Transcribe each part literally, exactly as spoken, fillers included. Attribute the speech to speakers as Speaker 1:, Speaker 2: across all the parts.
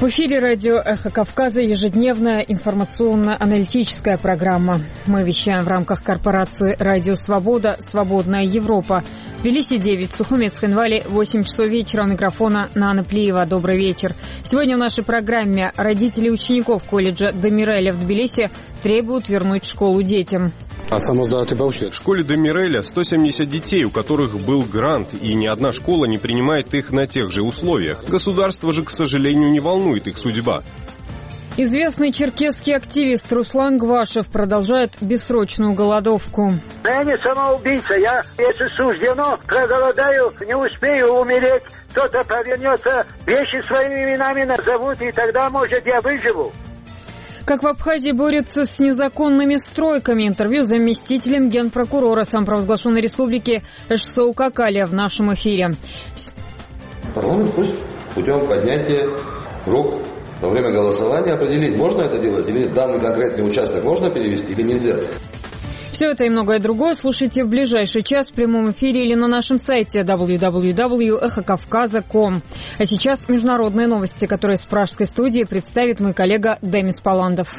Speaker 1: В эфире радио «Эхо Кавказа» ежедневная информационно-аналитическая программа. Мы вещаем в рамках корпорации «Радио Свобода. Свободная Европа». В Тбилиси девять, в Сухумец-Хинвали восемь часов вечера. У микрофона Нана Плиева. Добрый вечер. Сегодня в нашей программе родители учеников колледжа Демиреля в Тбилиси требуют вернуть школу детям.
Speaker 2: В школе Демиреля сто семьдесят детей, у которых был грант, и ни одна школа не принимает их на тех же условиях. Государство же, к сожалению, не волнует их судьба.
Speaker 1: Известный черкесский активист Руслан Гвашев продолжает бессрочную голодовку.
Speaker 3: Я не самоубийца, я, если суждено, проголодаю, не успею умереть, кто-то повернется, вещи своими именами назовут, и тогда, может, я выживу.
Speaker 1: Как в Абхазии борются с незаконными стройками. Интервью с заместителем генпрокурора самопровозглашенной республики Эшсоу Какалия в нашем эфире.
Speaker 4: Парламент пусть путем поднятия рук во время голосования определить, можно это делать или нет, данный конкретный участок можно перевести или нельзя.
Speaker 1: Все это и многое другое слушайте в ближайший час в прямом эфире или на нашем сайте дабл ю дабл ю дабл ю точка эхо кавказа точка ком. А сейчас международные новости, которые с пражской студии представит мой коллега Демис Паландов.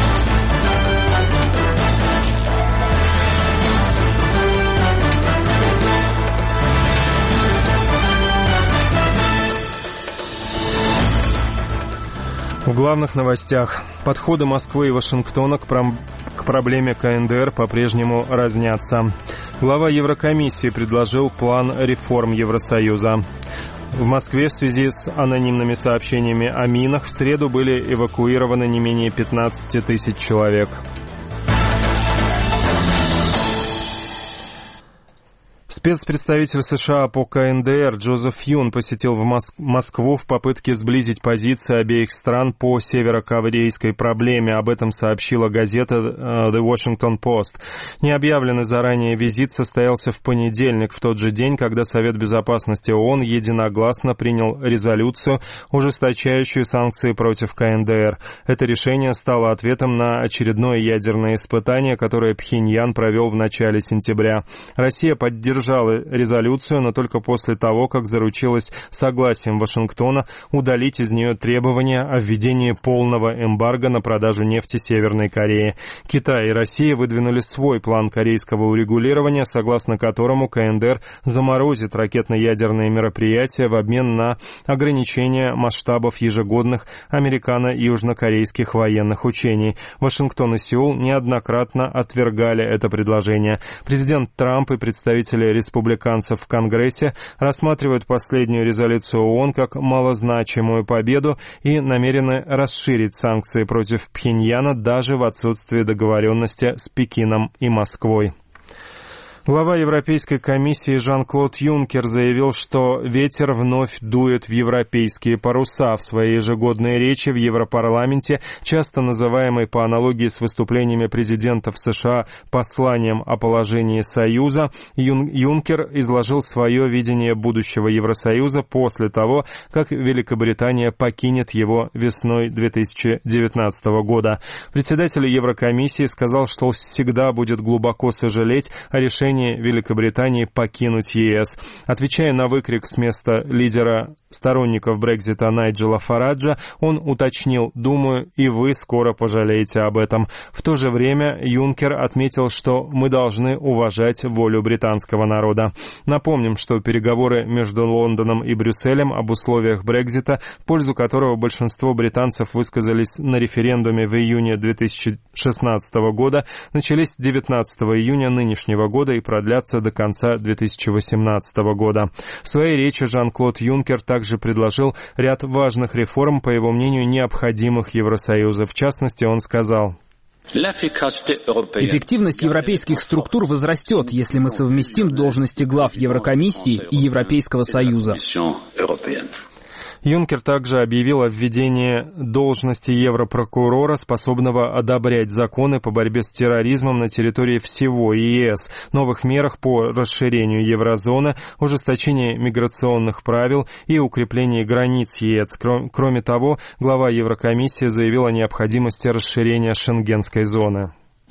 Speaker 5: В главных новостях. Подходы Москвы и Вашингтона к, пром... к проблеме ка эн дэ эр по-прежнему разнятся. Глава Еврокомиссии предложил план реформ Евросоюза. В Москве в связи с анонимными сообщениями о минах в среду были эвакуированы не менее пятнадцати тысяч человек. Спецпредставитель США по ка эн дэ эр Джозеф Юн посетил в Моск- Москву в попытке сблизить позиции обеих стран по северокорейской проблеме. Об этом сообщила газета The Washington Post. Необъявленный заранее визит состоялся в понедельник, в тот же день, когда Совет Безопасности ООН единогласно принял резолюцию, ужесточающую санкции против ка эн дэ эр. Это решение стало ответом на очередное ядерное испытание, которое Пхеньян провел в начале сентября. Россия поддержала резолюцию, но только после того, как заручилась согласием Вашингтона удалить из нее требования о введении полного эмбарго на продажу нефти Северной Кореи. Китай и Россия выдвинули свой план корейского урегулирования, согласно которому ка эн дэ эр заморозит ракетно-ядерные мероприятия в обмен на ограничение масштабов ежегодных американо-южнокорейских военных учений. Вашингтон и Сеул неоднократно отвергали это предложение. Президент Трамп и представители республиканцев в Конгрессе рассматривают последнюю резолюцию ООН как малозначимую победу и намерены расширить санкции против Пхеньяна даже в отсутствии договоренности с Пекином и Москвой. Глава Европейской комиссии Жан-Клод Юнкер заявил, что ветер вновь дует в европейские паруса. В своей ежегодной речи в Европарламенте, часто называемой по аналогии с выступлениями президентов США посланием о положении Союза, Юн- Юнкер изложил свое видение будущего Евросоюза после того, как Великобритания покинет его весной две тысячи девятнадцатого года. Председатель Еврокомиссии сказал, что всегда будет глубоко сожалеть о решении Великобритании покинуть е эс. Отвечая на выкрик с места лидера сторонников Брексита Найджела Фараджа, он уточнил: «Думаю, и вы скоро пожалеете об этом». В то же время Юнкер отметил, что мы должны уважать волю британского народа. Напомним, что переговоры между Лондоном и Брюсселем об условиях Брексита, в пользу которого большинство британцев высказались на референдуме в июне две тысячи шестнадцатого года, начались девятнадцатого июня нынешнего года и продлятся до конца две тысячи восемнадцатого года. В своей речи Жан-Клод Юнкер также предложил ряд важных реформ, по его мнению, необходимых Евросоюзу. В частности, он сказал:
Speaker 6: эффективность европейских структур возрастет, если мы совместим должности глав Еврокомиссии и Европейского Союза.
Speaker 5: Юнкер также объявил о введении должности европрокурора, способного одобрять законы по борьбе с терроризмом на территории всего е эс, новых мерах по расширению еврозоны, ужесточении миграционных правил и укреплении границ е эс. Кроме того, глава Еврокомиссии заявил о необходимости расширения шенгенской зоны.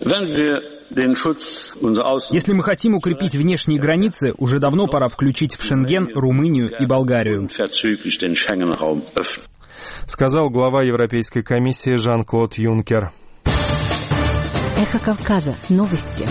Speaker 6: Если мы хотим укрепить внешние границы, уже давно пора включить в Шенген Румынию и Болгарию.
Speaker 5: сказал глава Европейской комиссии Жан-Клод Юнкер.
Speaker 7: Эхо Кавказа. Новости.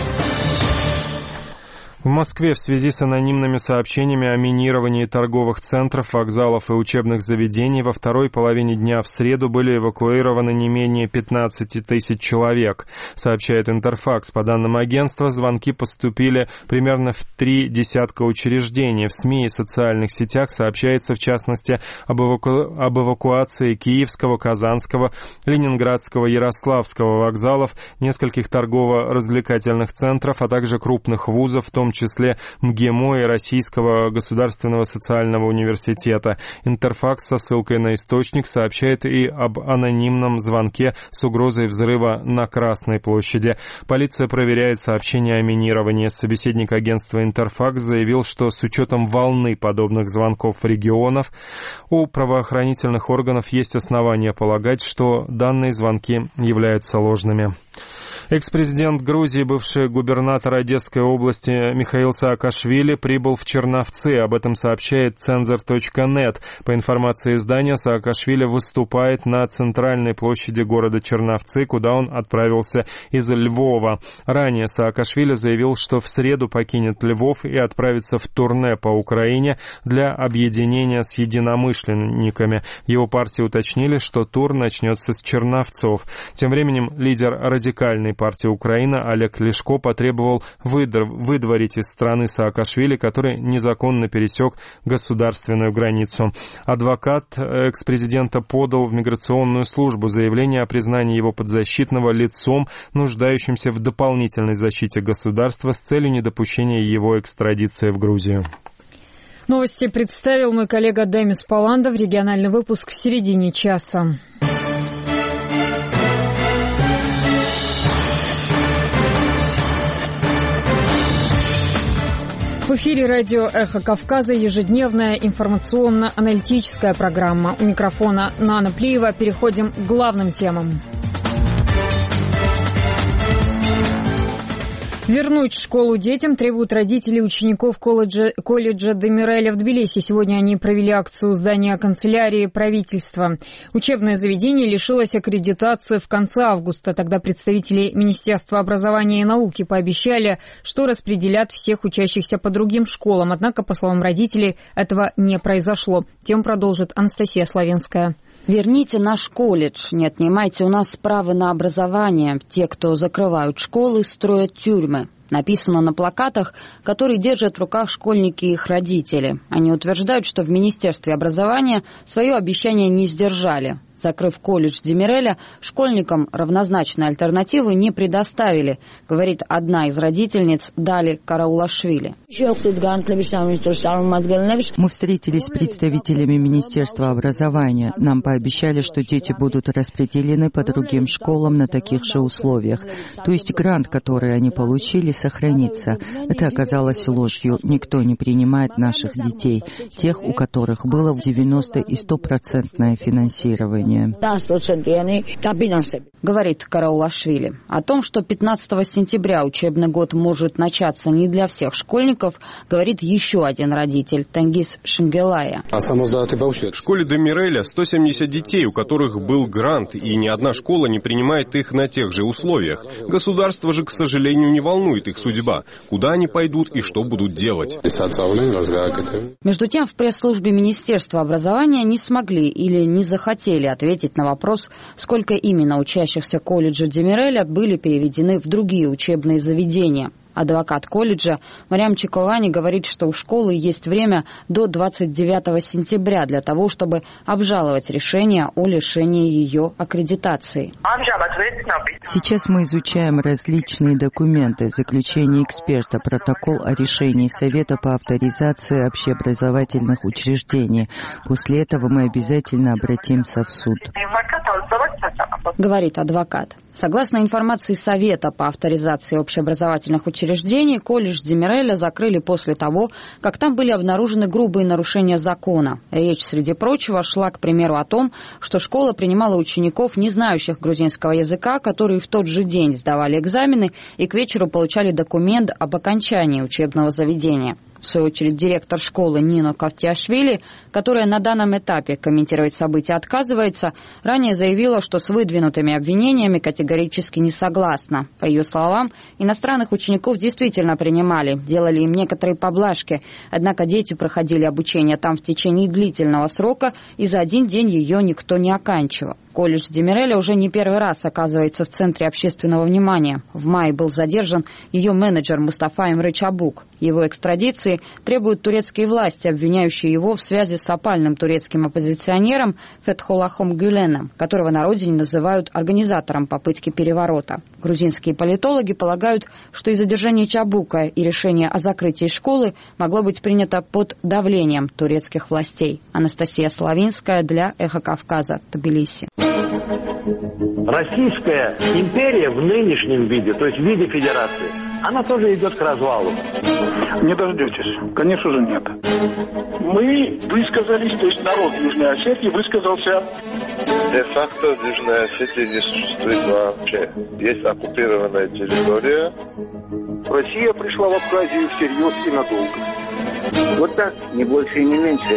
Speaker 5: В Москве в связи с анонимными сообщениями о минировании торговых центров, вокзалов и учебных заведений во второй половине дня в среду были эвакуированы не менее пятнадцати тысяч человек, сообщает Интерфакс. По данным агентства, звонки поступили примерно в три десятка учреждений. В СМИ и социальных сетях сообщается, в частности, об, эваку... об эвакуации Киевского, Казанского, Ленинградского, Ярославского вокзалов, нескольких торгово-развлекательных центров, а также крупных вузов, в том числе МГИМО и Российского государственного социального университета. Интерфакс со ссылкой на источник сообщает и об анонимном звонке с угрозой взрыва на Красной площади. Полиция проверяет сообщения о минировании. Собеседник агентства Интерфакс заявил, что с учетом волны подобных звонков регионов у правоохранительных органов есть основания полагать, что данные звонки являются ложными. Экс-президент Грузии, бывший губернатор Одесской области Михаил Саакашвили прибыл в Черновцы. Об этом сообщает цензор точка нет. По информации издания, Саакашвили выступает на центральной площади города Черновцы, куда он отправился из Львова. Ранее Саакашвили заявил, что в среду покинет Львов и отправится в турне по Украине для объединения с единомышленниками. В его партии уточнили, что тур начнется с Черновцов. Тем временем лидер радикальной партии Украина Олег Ляшко потребовал выдворить из страны Саакашвили, который незаконно пересек государственную границу. Адвокат экс-президента подал в миграционную службу заявление о признании его подзащитного лицом, нуждающимся в дополнительной защите государства с целью недопущения его экстрадиции в Грузию.
Speaker 1: Новости представил мой коллега Демис Паландов. Региональный выпуск в середине часа. В эфире радио «Эхо Кавказа» ежедневная информационно-аналитическая программа. У микрофона Нана Плиева. Переходим к главным темам. Вернуть школу детям требуют родители учеников колледжа, колледжа Демиреля в Тбилиси. Сегодня они провели акцию у здания канцелярии правительства. Учебное заведение лишилось аккредитации в конце августа. Тогда представители Министерства образования и науки пообещали, что распределят всех учащихся по другим школам. Однако, по словам родителей, этого не произошло. Тему продолжит Анастасия Славенская.
Speaker 8: Верните наш колледж, не отнимайте у нас право на образование. Те, кто закрывают школы, строят тюрьмы. Написано на плакатах, которые держат в руках школьники и их родители. Они утверждают, что в Министерстве образования свое обещание не сдержали. Закрыв колледж Демиреля, школьникам равнозначной альтернативы не предоставили, говорит одна из родительниц Дали Караулашвили.
Speaker 9: Мы встретились с представителями Министерства образования. Нам пообещали, что дети будут распределены по другим школам на таких же условиях. То есть грант, который они получили, сохранится. Это оказалось ложью. Никто не принимает наших детей, тех, у которых было в девяносто и стопроцентное финансирование.
Speaker 8: Говорит Караулашвили. О том, что пятнадцатого сентября учебный год может начаться не для всех школьников, говорит еще один родитель, Тенгиз Шенгелая.
Speaker 2: В школе Демиреля сто семьдесят детей, у которых был грант, и ни одна школа не принимает их на тех же условиях. Государство же, к сожалению, не волнует их судьба. Куда они пойдут и что будут делать?
Speaker 8: Между тем, в пресс-службе Министерства образования не смогли или не захотели ответить на вопрос, сколько именно учащихся колледжа Демиреля были переведены в другие учебные заведения. Адвокат колледжа Мариам Чиковани говорит, что у школы есть время до двадцать девятого сентября для того, чтобы обжаловать решение о лишении ее аккредитации.
Speaker 9: Сейчас мы изучаем различные документы, заключение эксперта, протокол о решении Совета по авторизации общеобразовательных учреждений. После этого мы обязательно обратимся в суд.
Speaker 8: Говорит адвокат. Согласно информации Совета по авторизации общеобразовательных учреждений, колледж Демиреля закрыли после того, как там были обнаружены грубые нарушения закона. Речь, среди прочего, шла, к примеру, о том, что школа принимала учеников, не знающих грузинского языка, которые в тот же день сдавали экзамены и к вечеру получали документ об окончании учебного заведения. В свою очередь, директор школы Нино Кавтиашвили, которая на данном этапе комментировать события отказывается, ранее заявила, что с выдвинутыми обвинениями категорически не согласна. По ее словам, иностранных учеников действительно принимали, делали им некоторые поблажки, однако дети проходили обучение там в течение длительного срока, и за один день ее никто не оканчивал. Колледж Демиреля уже не первый раз оказывается в центре общественного внимания. В мае был задержан ее менеджер Мустафа Эмре Чабук. Его экстрадиции требуют турецкие власти, обвиняющие его в связи с опальным турецким оппозиционером Фетхоллахом Гюленом, которого на родине называют организатором попытки переворота. Грузинские политологи полагают, что и задержание Чабука, и решение о закрытии школы могло быть принято под давлением турецких властей. Анастасия Славинская для «Эхо Кавказа», Тбилиси.
Speaker 10: Российская империя в нынешнем виде, то есть в виде федерации, она тоже идет к развалу.
Speaker 11: Не дождетесь. Конечно же, нет. Мы высказались, то есть народ Южной Осетии высказался.
Speaker 12: Де-факто Южная Осетия не существует вообще. Есть оккупированная территория.
Speaker 11: Россия пришла в Абхазию всерьез и надолго.
Speaker 3: Вот так, не больше и не меньше.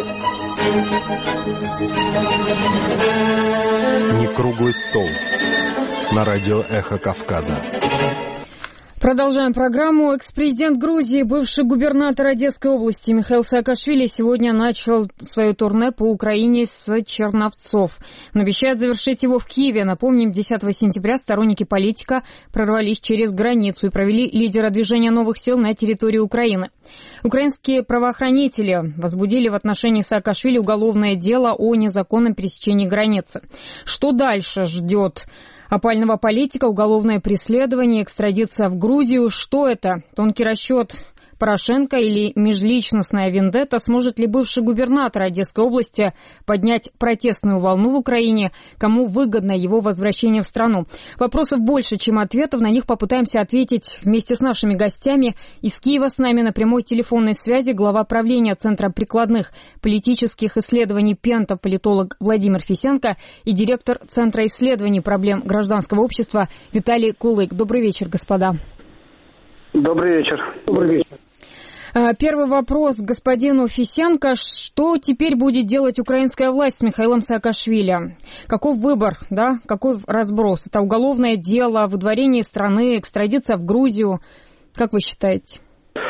Speaker 5: Не круглый стол. На радио «Эхо Кавказа».
Speaker 1: Продолжаем программу. Экс-президент Грузии, бывший губернатор Одесской области Михаил Саакашвили сегодня начал свое турне по Украине с Черновцов. Он обещает завершить его в Киеве. Напомним, десятого сентября сторонники политика прорвались через границу и провели лидера движения новых сил на территории Украины. Украинские правоохранители возбудили в отношении Саакашвили уголовное дело о незаконном пересечении границы. Что дальше ждет опального политика? Уголовное преследование, экстрадиция в Грузию. Что это? Тонкий расчет Порошенко или межличностная вендетта? Сможет ли бывший губернатор Одесской области поднять протестную волну в Украине? Кому выгодно его возвращение в страну? Вопросов больше, чем ответов. На них попытаемся ответить вместе с нашими гостями. Из Киева с нами на прямой телефонной связи глава правления Центра прикладных политических исследований Пента, политолог Владимир Фисенко, и директор Центра исследований проблем гражданского общества Виталий Кулык. Добрый вечер, господа.
Speaker 11: Добрый вечер. Добрый вечер.
Speaker 1: Первый вопрос господину Фисенко. Что теперь будет делать украинская власть с Михаилом Саакашвили? Каков выбор, да? Какой разброс? Это уголовное дело, выдворение из страны, экстрадиция в Грузию. Как вы считаете?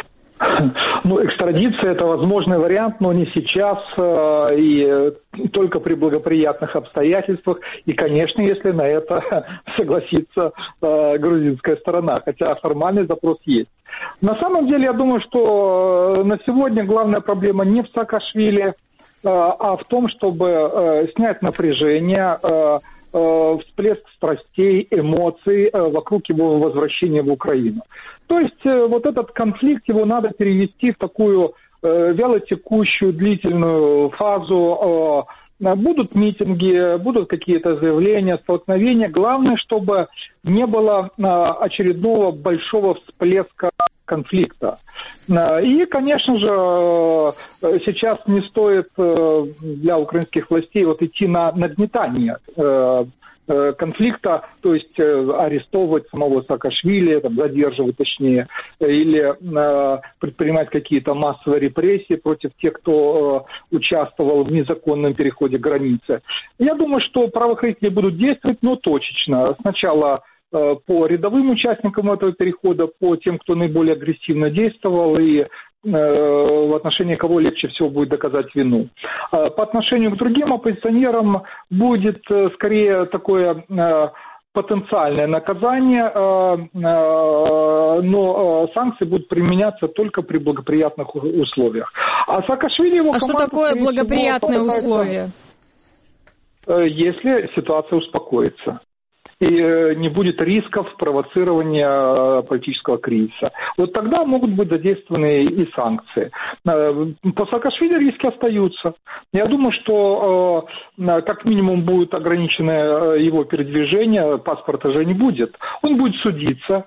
Speaker 11: Ну, экстрадиция – это возможный вариант, но не сейчас э, и только при благоприятных обстоятельствах. И, конечно, если на это согласится э, грузинская сторона, хотя формальный запрос есть. На самом деле, я думаю, что на сегодня главная проблема не в Саакашвили, э, а в том, чтобы э, снять напряжение, э, э, всплеск страстей, эмоций э, вокруг его возвращения в Украину. То есть э, вот этот конфликт, его надо перевести в такую э, вялотекущую, длительную фазу. Э, будут митинги, будут какие-то заявления, столкновения. Главное, чтобы не было э, очередного большого всплеска конфликта. Э, и, конечно же, э, сейчас не стоит э, для украинских властей вот идти на нагнетание э, конфликта, то есть э, арестовывать самого Саакашвили, там, задерживать точнее, или э, предпринимать какие-то массовые репрессии против тех, кто э, участвовал в незаконном переходе границы. Я думаю, что правоохранители будут действовать, но точечно. Сначала э, по рядовым участникам этого перехода, по тем, кто наиболее агрессивно действовал, и в отношении кого легче всего будет доказать вину. По отношению к другим оппозиционерам будет скорее такое потенциальное наказание, но санкции будут применяться только при благоприятных условиях. А Саакашвили его
Speaker 1: А что такое благоприятные условия?
Speaker 11: Если ситуация успокоится и не будет рисков провоцирования политического кризиса. Вот тогда могут быть задействованы и санкции. По Саакашвили риски остаются. Я думаю, что как минимум будет ограничено его передвижение, паспорта же не будет. Он будет судиться.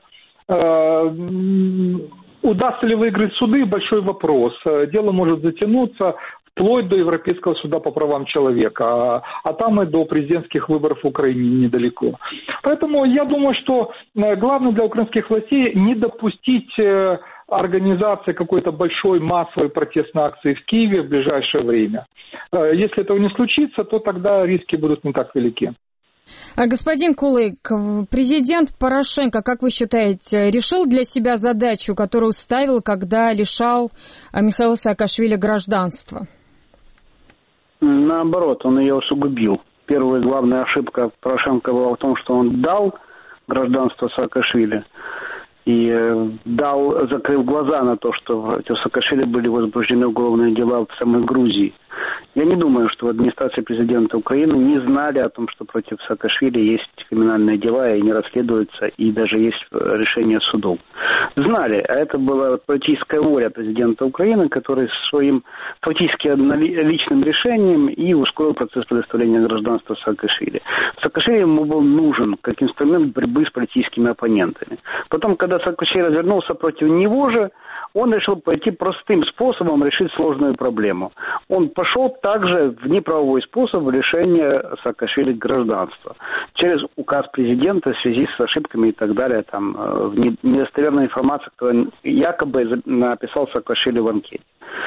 Speaker 11: Удастся ли выиграть суды – большой вопрос. Дело может затянуться вплоть до Европейского суда по правам человека, а, а там и до президентских выборов в Украине недалеко. Поэтому я думаю, что главное для украинских властей не допустить организации какой-то большой массовой протестной акции в Киеве в ближайшее время. Если этого не случится, то тогда риски будут не так велики.
Speaker 1: Господин Кулык, президент Порошенко, как вы считаете, решил для себя задачу, которую ставил, когда лишал Михаила Саакашвили гражданства?
Speaker 13: Наоборот, он ее усугубил. Первая главная ошибка Порошенко была в том, что он дал гражданство Саакашвили и дал, закрыв глаза на то, что против Саакашвили были возбуждены уголовные дела в самой Грузии. Я не думаю, что в администрации президента Украины не знали о том, что против Саакашвили есть криминальные дела и не расследуются, и даже есть решение судов. Знали, а это была политическая воля президента Украины, который своим фактически личным решением и ускорил процесс предоставления гражданства Саакашвили. Саакашвили ему был нужен как инструмент борьбы с политическими оппонентами. Потом, когда Саакашвили развернулся против него же, он решил пойти простым способом решить сложную проблему. Он пошел также в неправовой способ решения Саакашвили гражданства. Через указ президента в связи с ошибками и так далее, там, недостоверная информация, которую якобы написал Саакашвили в анкете.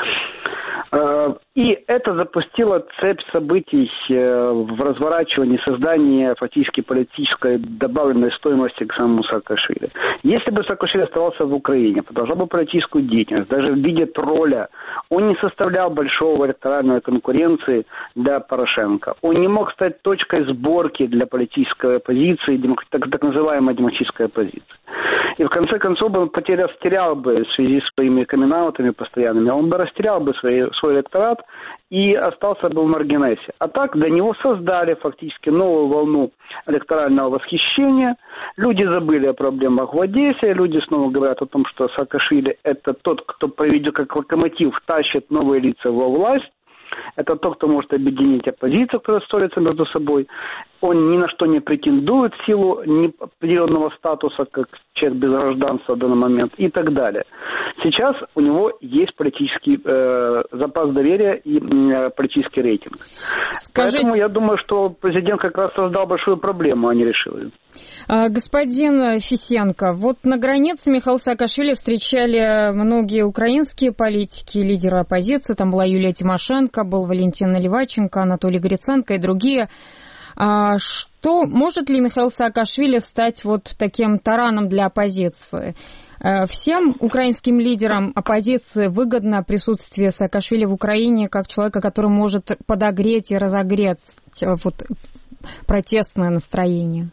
Speaker 13: И это запустило цепь событий в разворачивании, создании фактически политической добавленной стоимости к самому Саакашвили. Если бы Саакашвили оставался в Украине, продолжал бы политическую деятельность, даже в виде тролля, он не составлял большого электоральной конкуренции для Порошенко. Он не мог стать точкой сборки для политической оппозиции, так, так называемой демократической оппозиции. И в конце концов он потерял, растерял бы в связи с своими камин-аутами постоянными, он бы растерял бы свой, свой электорат и остался бы в маргинесе. А так для него создали фактически новую волну электорального восхищения. Люди забыли о проблемах в Одессе, люди снова говорят о том, что Саакашвили это тот, кто поведет как локомотив, тащит новые лица во власть. Это тот, кто может объединить оппозицию, которая ссорится между собой. Он ни на что не претендует в силу неопределенного статуса, как человек без гражданства в данный момент и так далее. Сейчас у него есть политический э, запас доверия и э, политический рейтинг. Скажите... Поэтому я думаю, что президент как раз создал большую проблему, а не решил ее.
Speaker 1: Господин Фисенко, вот на границе Михаила Саакашвили встречали многие украинские политики, лидеры оппозиции. Там была Юлия Тимошенко, был Валентин Наливайченко, Анатолий Гриценко и другие. А что, может ли Михаил Саакашвили стать вот таким тараном для оппозиции? Всем украинским лидерам оппозиции выгодно присутствие Саакашвили в Украине как человека, который может подогреть и разогреть вот протестное настроение?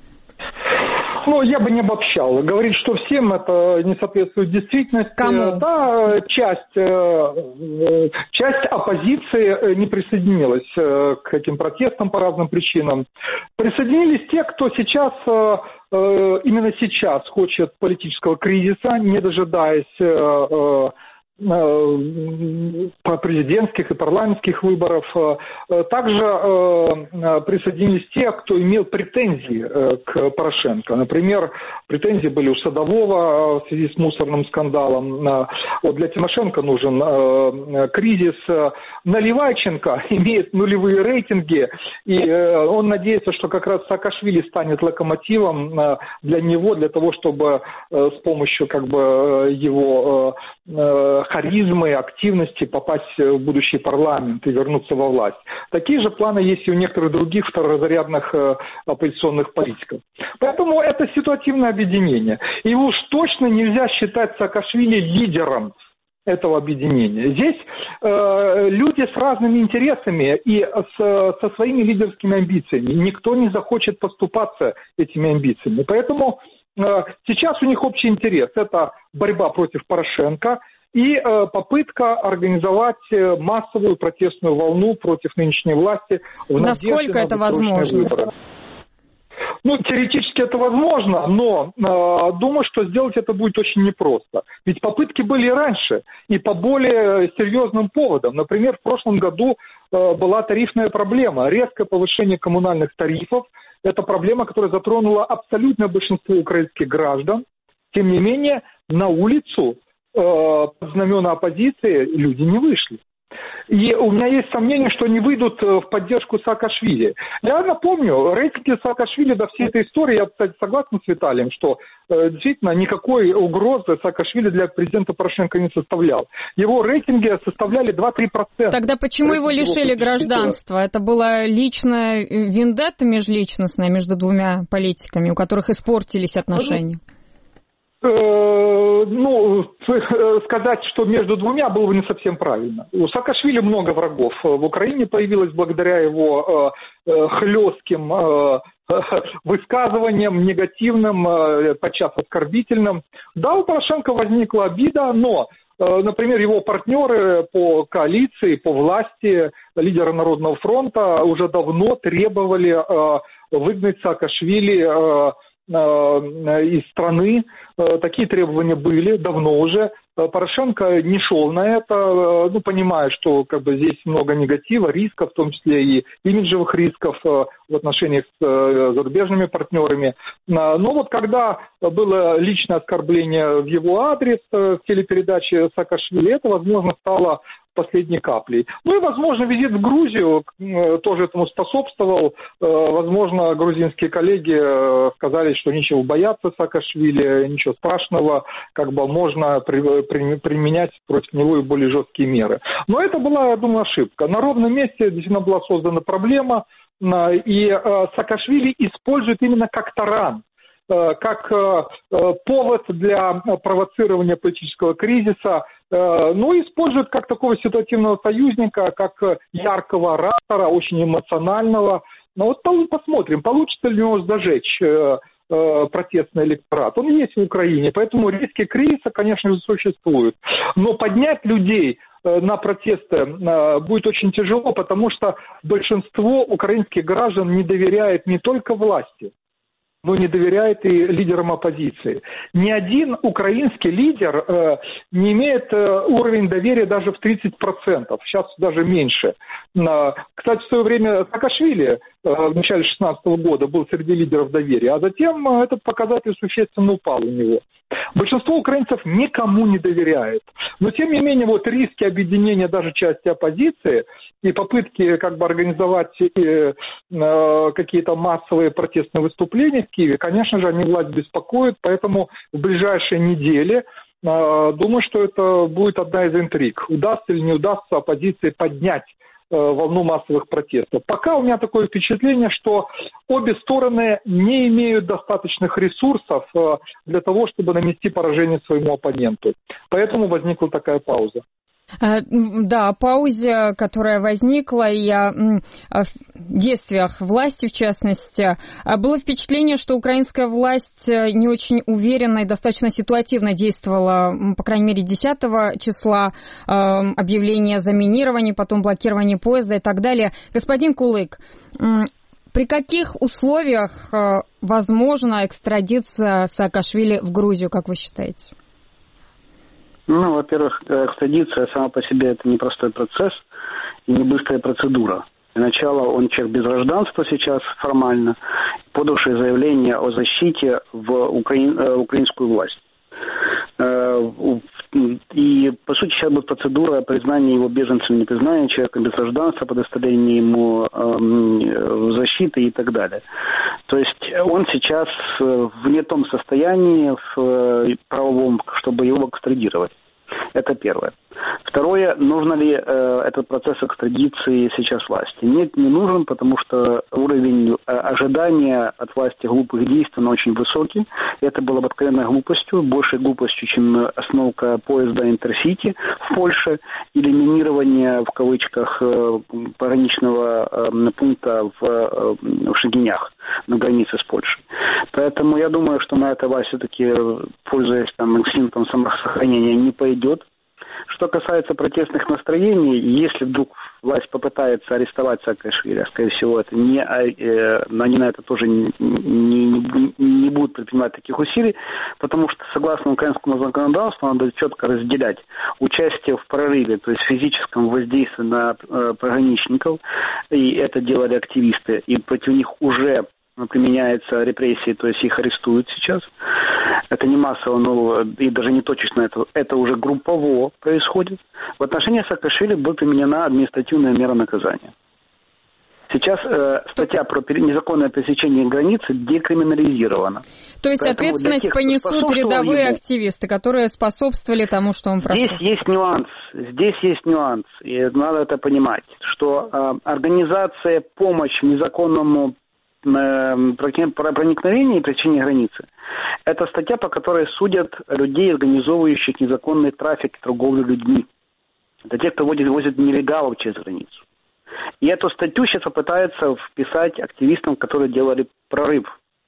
Speaker 11: Ну, я бы не обобщал. Говорить, что всем это не соответствует действительности.
Speaker 1: Кому?
Speaker 11: Да, часть, часть оппозиции не присоединилась к этим протестам по разным причинам. Присоединились те, кто сейчас, именно сейчас хочет политического кризиса, не дожидаясь президентских и парламентских выборов. Также присоединились те, кто имел претензии к Порошенко. Например, претензии были у Садового в связи с мусорным скандалом. Вот для Тимошенко нужен кризис. Наливайченко имеет нулевые рейтинги, и он надеется, что как раз Саакашвили станет локомотивом для него, для того, чтобы с помощью как бы его харизмы, активности попасть в будущий парламент и вернуться во власть. Такие же планы есть и у некоторых других второзарядных оппозиционных политиков. Поэтому это ситуативное объединение. И уж точно нельзя считать Саакашвили лидером этого объединения. Здесь э, люди с разными интересами и с, со своими лидерскими амбициями. Никто не захочет поступаться этими амбициями. Поэтому э, сейчас у них общий интерес. Это борьба против Порошенко и э, попытка организовать массовую протестную волну против нынешней власти. В
Speaker 1: Насколько это возможно?
Speaker 11: Выборы. Ну, теоретически это возможно, но э, думаю, что сделать это будет очень непросто. Ведь попытки были и раньше, и по более серьезным поводам. Например, в прошлом году э, была тарифная проблема, резкое повышение коммунальных тарифов. Это проблема, которая затронула абсолютное большинство украинских граждан. Тем не менее, на улицу э, под знамена оппозиции люди не вышли. И у меня есть сомнение, что они выйдут в поддержку Саакашвили. Я напомню, рейтинги Саакашвили до всей этой истории, я, кстати, согласен с Виталием, что э, действительно никакой угрозы Саакашвили для президента Порошенко не составлял. Его рейтинги составляли два-три процента.
Speaker 1: Тогда почему его лишили гражданства? Это была личная вендетта межличностная между двумя политиками, у которых испортились отношения?
Speaker 11: Ну, сказать, что между двумя было бы не совсем правильно. У Саакашвили много врагов. В Украине появилось благодаря его хлестким высказываниям, негативным, подчас оскорбительным. Да, у Порошенко возникла обида, но, например, его партнеры по коалиции, по власти, лидеры Народного фронта уже давно требовали выгнать Саакашвили из страны. Такие требования были давно уже. Порошенко не шел на это, ну, понимая, что как бы здесь много негатива, рисков, в том числе и имиджевых рисков в отношениях с зарубежными партнерами. Но вот когда было личное оскорбление в его адрес в телепередаче Саакашвили, это, возможно, стало последней каплей. Ну и, возможно, визит в Грузию тоже этому способствовал. Возможно, грузинские коллеги сказали, что нечего бояться Саакашвили, ничего страшного, как бы можно применять против него и более жесткие меры. Но это была, я думаю, ошибка. На ровном месте действительно была создана проблема, и Саакашвили использует именно как таран, как повод для провоцирования политического кризиса, ну, используют как такого ситуативного союзника, как яркого оратора, очень эмоционального. Но вот посмотрим, получится ли у него зажечь протестный электорат. Он есть в Украине, поэтому риски кризиса, конечно же, существуют. Но поднять людей на протесты будет очень тяжело, потому что большинство украинских граждан не доверяет не только власти, но не доверяет и лидерам оппозиции. Ни один украинский лидер э, не имеет э, уровень доверия даже в тридцать процентов, сейчас даже меньше. Э, кстати, в свое время Саакашвили э, в начале две тысячи шестнадцатого года был среди лидеров доверия, а затем э, этот показатель существенно упал у него. Большинство украинцев никому не доверяет. Но, тем не менее, вот риски объединения даже части оппозиции и попытки как бы организовать э, э, какие-то массовые протестные выступления в Киеве, конечно же, они власть беспокоят, поэтому в ближайшие недели э, думаю, что это будет одна из интриг. Удастся или не удастся оппозиции поднять волну массовых протестов. Пока у меня такое впечатление, что обе стороны не имеют достаточных ресурсов для того, чтобы нанести поражение своему оппоненту. Поэтому возникла такая пауза.
Speaker 1: Да, о паузе, которая возникла, и о действиях власти, в частности. Было впечатление, что украинская власть не очень уверенно и достаточно ситуативно действовала, по крайней мере, десятого числа, объявление о заминировании, потом блокирование поезда и так далее. Господин Кулык, при каких условиях возможна экстрадиция Саакашвили в Грузию, как вы считаете?
Speaker 13: Ну, во-первых, экстрадиция сама по себе это непростой процесс и не быстрая процедура. Для начала он человек без гражданства сейчас формально, подавший заявление о защите в украин, украинскую власть. И, по сути, сейчас будет процедура признания его беженцем, не признания человека без гражданства, предоставления ему э, защиты и так далее. То есть он сейчас в не том состоянии в правовом, чтобы его экстрадировать. Это первое. Второе, нужно ли э, этот процесс экстрадиции сейчас власти? Нет, не нужен, потому что уровень э, ожидания от власти глупых действий очень высокий. Это было бы откровенной глупостью, большей глупостью, чем остановка поезда Интерсити в Польше или минирование, в кавычках, э, пограничного э, пункта в, э, в Шагинях на границе с Польшей. Поэтому я думаю, что на это власть все-таки, пользуясь там инстинктом самосохранения, не пойдет. Что касается протестных настроений, если вдруг власть попытается арестовать Саакашвили, скорее всего, это не, э, они на это тоже не, не, не будут предпринимать таких усилий, потому что, согласно украинскому законодательству, надо четко разделять участие в прорыве, то есть физическом воздействии на э, пограничников, и это делали активисты, и против них уже применяются репрессии, то есть их арестуют сейчас. Это не массово, но и даже не точечно, это, это уже группово происходит. В отношении Саакашвили была применена административная мера наказания. Сейчас э, статья про незаконное пересечение границы декриминализирована.
Speaker 1: То есть Поэтому ответственность тех, понесут рядовые ему, активисты, которые способствовали тому, что он прошел?
Speaker 13: Здесь есть нюанс. Здесь есть нюанс. И надо это понимать, что э, организация помощи незаконному э, проникновению и пересечению границы – это статья, по которой судят людей, организовывающих незаконный трафик и торговлю людьми. Это те, кто возит, возит нелегалов через границу. И эту статью сейчас попытаются вписать активистам, которые делали прорыв.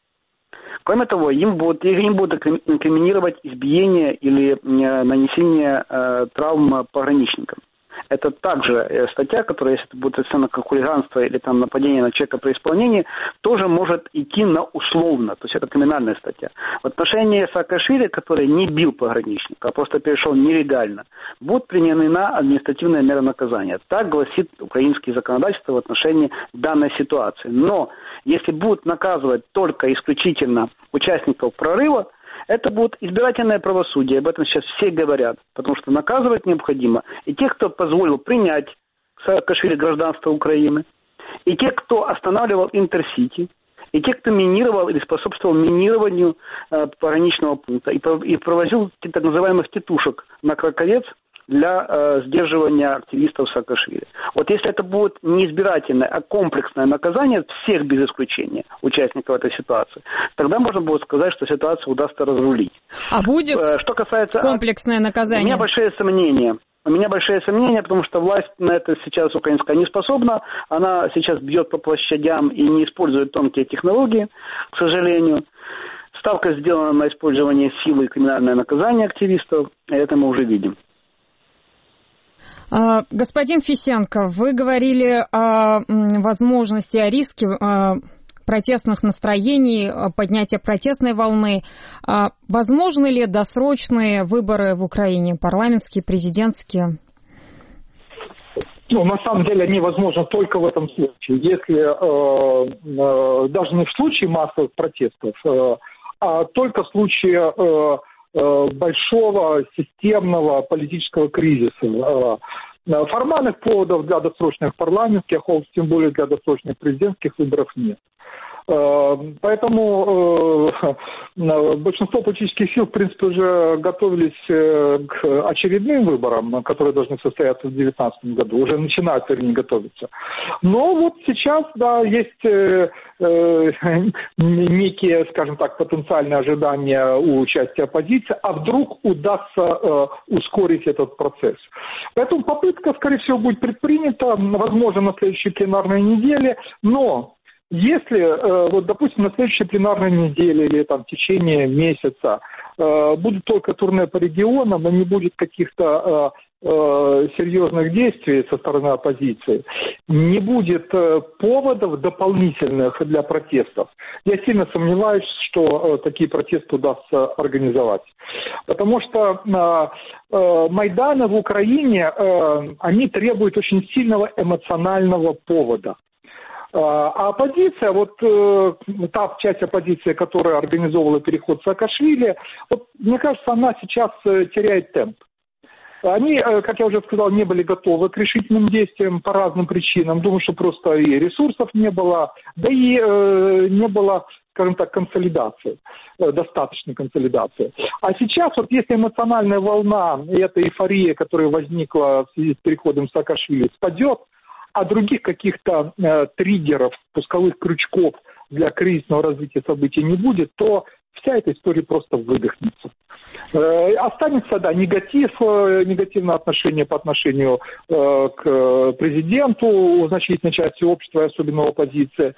Speaker 13: Кроме того, им будут, им будут инкриминировать избиение или нанесение э, травм пограничникам. Это также статья, которая, если это будет оценена как хулиганство или там нападение на человека при исполнении, тоже может идти на условно, то есть это криминальная статья. В отношении Саакашвили, который не бил пограничника, а просто перешел нелегально, будет применена административная мера наказания. Так гласит украинское законодательство в отношении данной ситуации. Но если будут наказывать только исключительно участников прорыва, это будет избирательное правосудие, об этом сейчас все говорят, потому что наказывать необходимо и тех, кто позволил принять Саакашвили гражданство Украины, и тех, кто останавливал Интерсити, и тех, кто минировал или способствовал минированию э, пограничного пункта, и, и провозил так называемых тетушек на Краковец для э, сдерживания активистов Саакашвили. Вот если это будет не избирательное, а комплексное наказание всех без исключения участников этой ситуации, тогда можно будет сказать, что ситуацию удастся разрулить.
Speaker 1: А будет э, что касается комплексное наказание?
Speaker 13: У меня большие сомнения. У меня большие сомнения, потому что власть на это сейчас украинская не способна. Она сейчас бьет по площадям и не использует тонкие технологии, к сожалению. Ставка сделана на использование силы и криминальное наказание активистов, и это мы уже видим.
Speaker 1: Господин Фисенко, вы говорили о возможности, о риске протестных настроений, поднятия протестной волны. Возможны ли досрочные выборы в Украине, парламентские, президентские?
Speaker 11: Ну, на самом деле, они возможны только в этом случае. Если, э, э, даже не в случае массовых протестов, э, а только в случае э, э, большого системного политического кризиса. Э, формальных поводов для досрочных парламентских, а тем более для досрочных президентских выборов нет. Поэтому большинство политических сил, в принципе, уже готовились к очередным выборам, которые должны состояться в две тысячи девятнадцатом году, уже начинают, вернее, готовиться. Но вот сейчас, да, есть некие, скажем так, потенциальные ожидания у участия оппозиции, а вдруг удастся ускорить этот процесс. Поэтому попытка, скорее всего, будет предпринята, возможно, на следующей пленарной неделе, но если, вот, допустим, на следующей пленарной неделе или там, в течение месяца будет только турне по регионам, и не будет каких-то серьезных действий со стороны оппозиции, не будет поводов дополнительных для протестов, я сильно сомневаюсь, что такие протесты удастся организовать. Потому что Майданы в Украине, они требуют очень сильного эмоционального повода. А оппозиция, вот э, та часть оппозиции, которая организовывала переход Саакашвили, вот, мне кажется, она сейчас э, теряет темп. Они, э, как я уже сказал, не были готовы к решительным действиям по разным причинам. Думаю, что просто и ресурсов не было, да и э, не было, скажем так, консолидации, э, достаточной консолидации. А сейчас, вот если эмоциональная волна и эта эйфория, которая возникла в связи с переходом Саакашвили, спадет, а других каких-то э, триггеров, пусковых крючков для кризисного развития событий не будет, то вся эта история просто выдохнется. Э, останется, да, негатив, э, негативное отношение по отношению э, к президенту у значительной части общества, особенно оппозиции.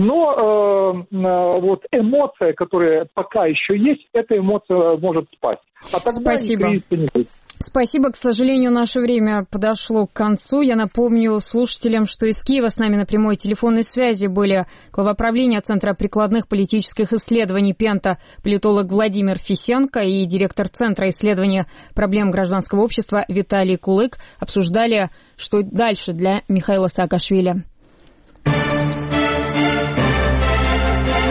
Speaker 11: Но э, э, вот эмоция, которая пока еще есть, эта эмоция может спасть. А тогда и кризиса не будет.
Speaker 1: Спасибо. К сожалению, наше время подошло к концу. Я напомню слушателям, что из Киева с нами на прямой телефонной связи были глава правления Центра прикладных политических исследований «Пента» политолог Владимир Фисенко и директор Центра исследования проблем гражданского общества Виталий Кулык. Обсуждали, что дальше для Михаила Саакашвили.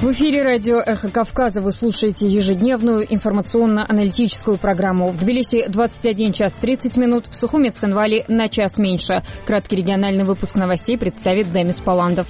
Speaker 1: В эфире радио «Эхо Кавказа» вы слушаете ежедневную информационно-аналитическую программу. В Тбилиси двадцать один час тридцать минут, в Сухуме Цхинвали на час меньше. Краткий региональный выпуск новостей представит Демис Паландов.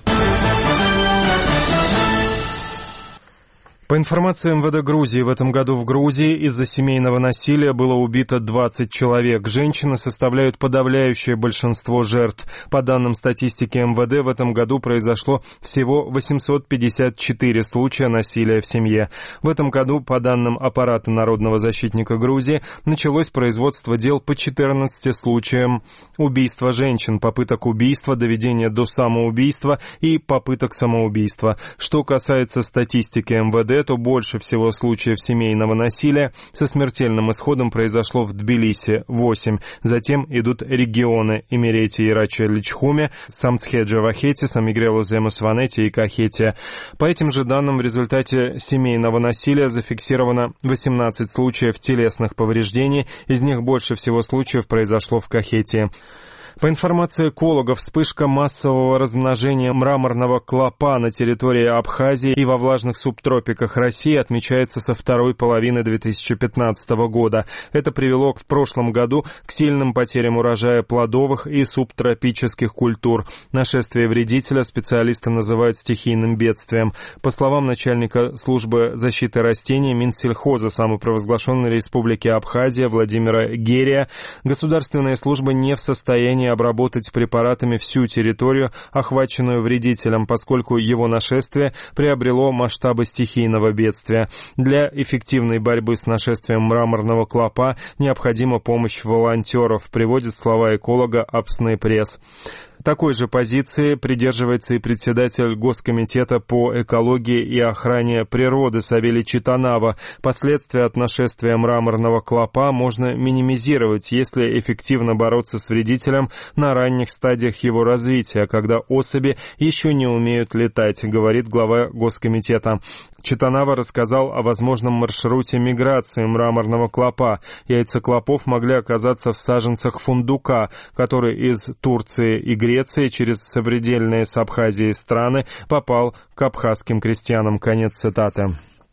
Speaker 5: По информации эм вэ дэ Грузии, в этом году в Грузии из-за семейного насилия было убито двадцать человек. Женщины составляют подавляющее большинство жертв. По данным статистики эм вэ дэ, в этом году произошло всего восемьсот пятьдесят четыре случая насилия в семье. В этом году, по данным аппарата Народного защитника Грузии, началось производство дел по четырнадцати случаям убийства женщин, попыток убийства, доведения до самоубийства и попыток самоубийства. Что касается статистики эм вэ дэ, то больше всего случаев семейного насилия со смертельным исходом произошло в Тбилиси – восемь. Затем идут регионы Имеретия и Рача-Личхуме, Самцхеджа-Вахети, Самигрелу-Земус-Ванети и Кахетия. По этим же данным, в результате семейного насилия зафиксировано восемнадцать случаев телесных повреждений, из них больше всего случаев произошло в Кахетии. По информации экологов, вспышка массового размножения мраморного клопа на территории Абхазии и во влажных субтропиках России отмечается со второй половины две тысячи пятнадцатого года. Это привело в прошлом году к сильным потерям урожая плодовых и субтропических культур. Нашествие вредителя специалисты называют стихийным бедствием. По словам начальника службы защиты растений Минсельхоза самопровозглашенной республики Абхазия Владимира Герия, государственная служба не в состоянии обработать препаратами всю территорию, охваченную вредителем, поскольку его нашествие приобрело масштабы стихийного бедствия. Для эффективной борьбы с нашествием мраморного клопа необходима помощь волонтеров, приводит слова эколога Апсны Пресс. Такой же позиции придерживается и председатель Госкомитета по экологии и охране природы Савелий Читанава. Последствия от нашествия мраморного клопа можно минимизировать, если эффективно бороться с вредителем на ранних стадиях его развития, когда особи еще не умеют летать, говорит глава Госкомитета. Читанава рассказал о возможном маршруте миграции мраморного клопа. Яйца клопов могли оказаться в саженцах фундука, который из Турции и Греции через сопредельные с Абхазией страны попал к абхазским крестьянам. Конец цитаты.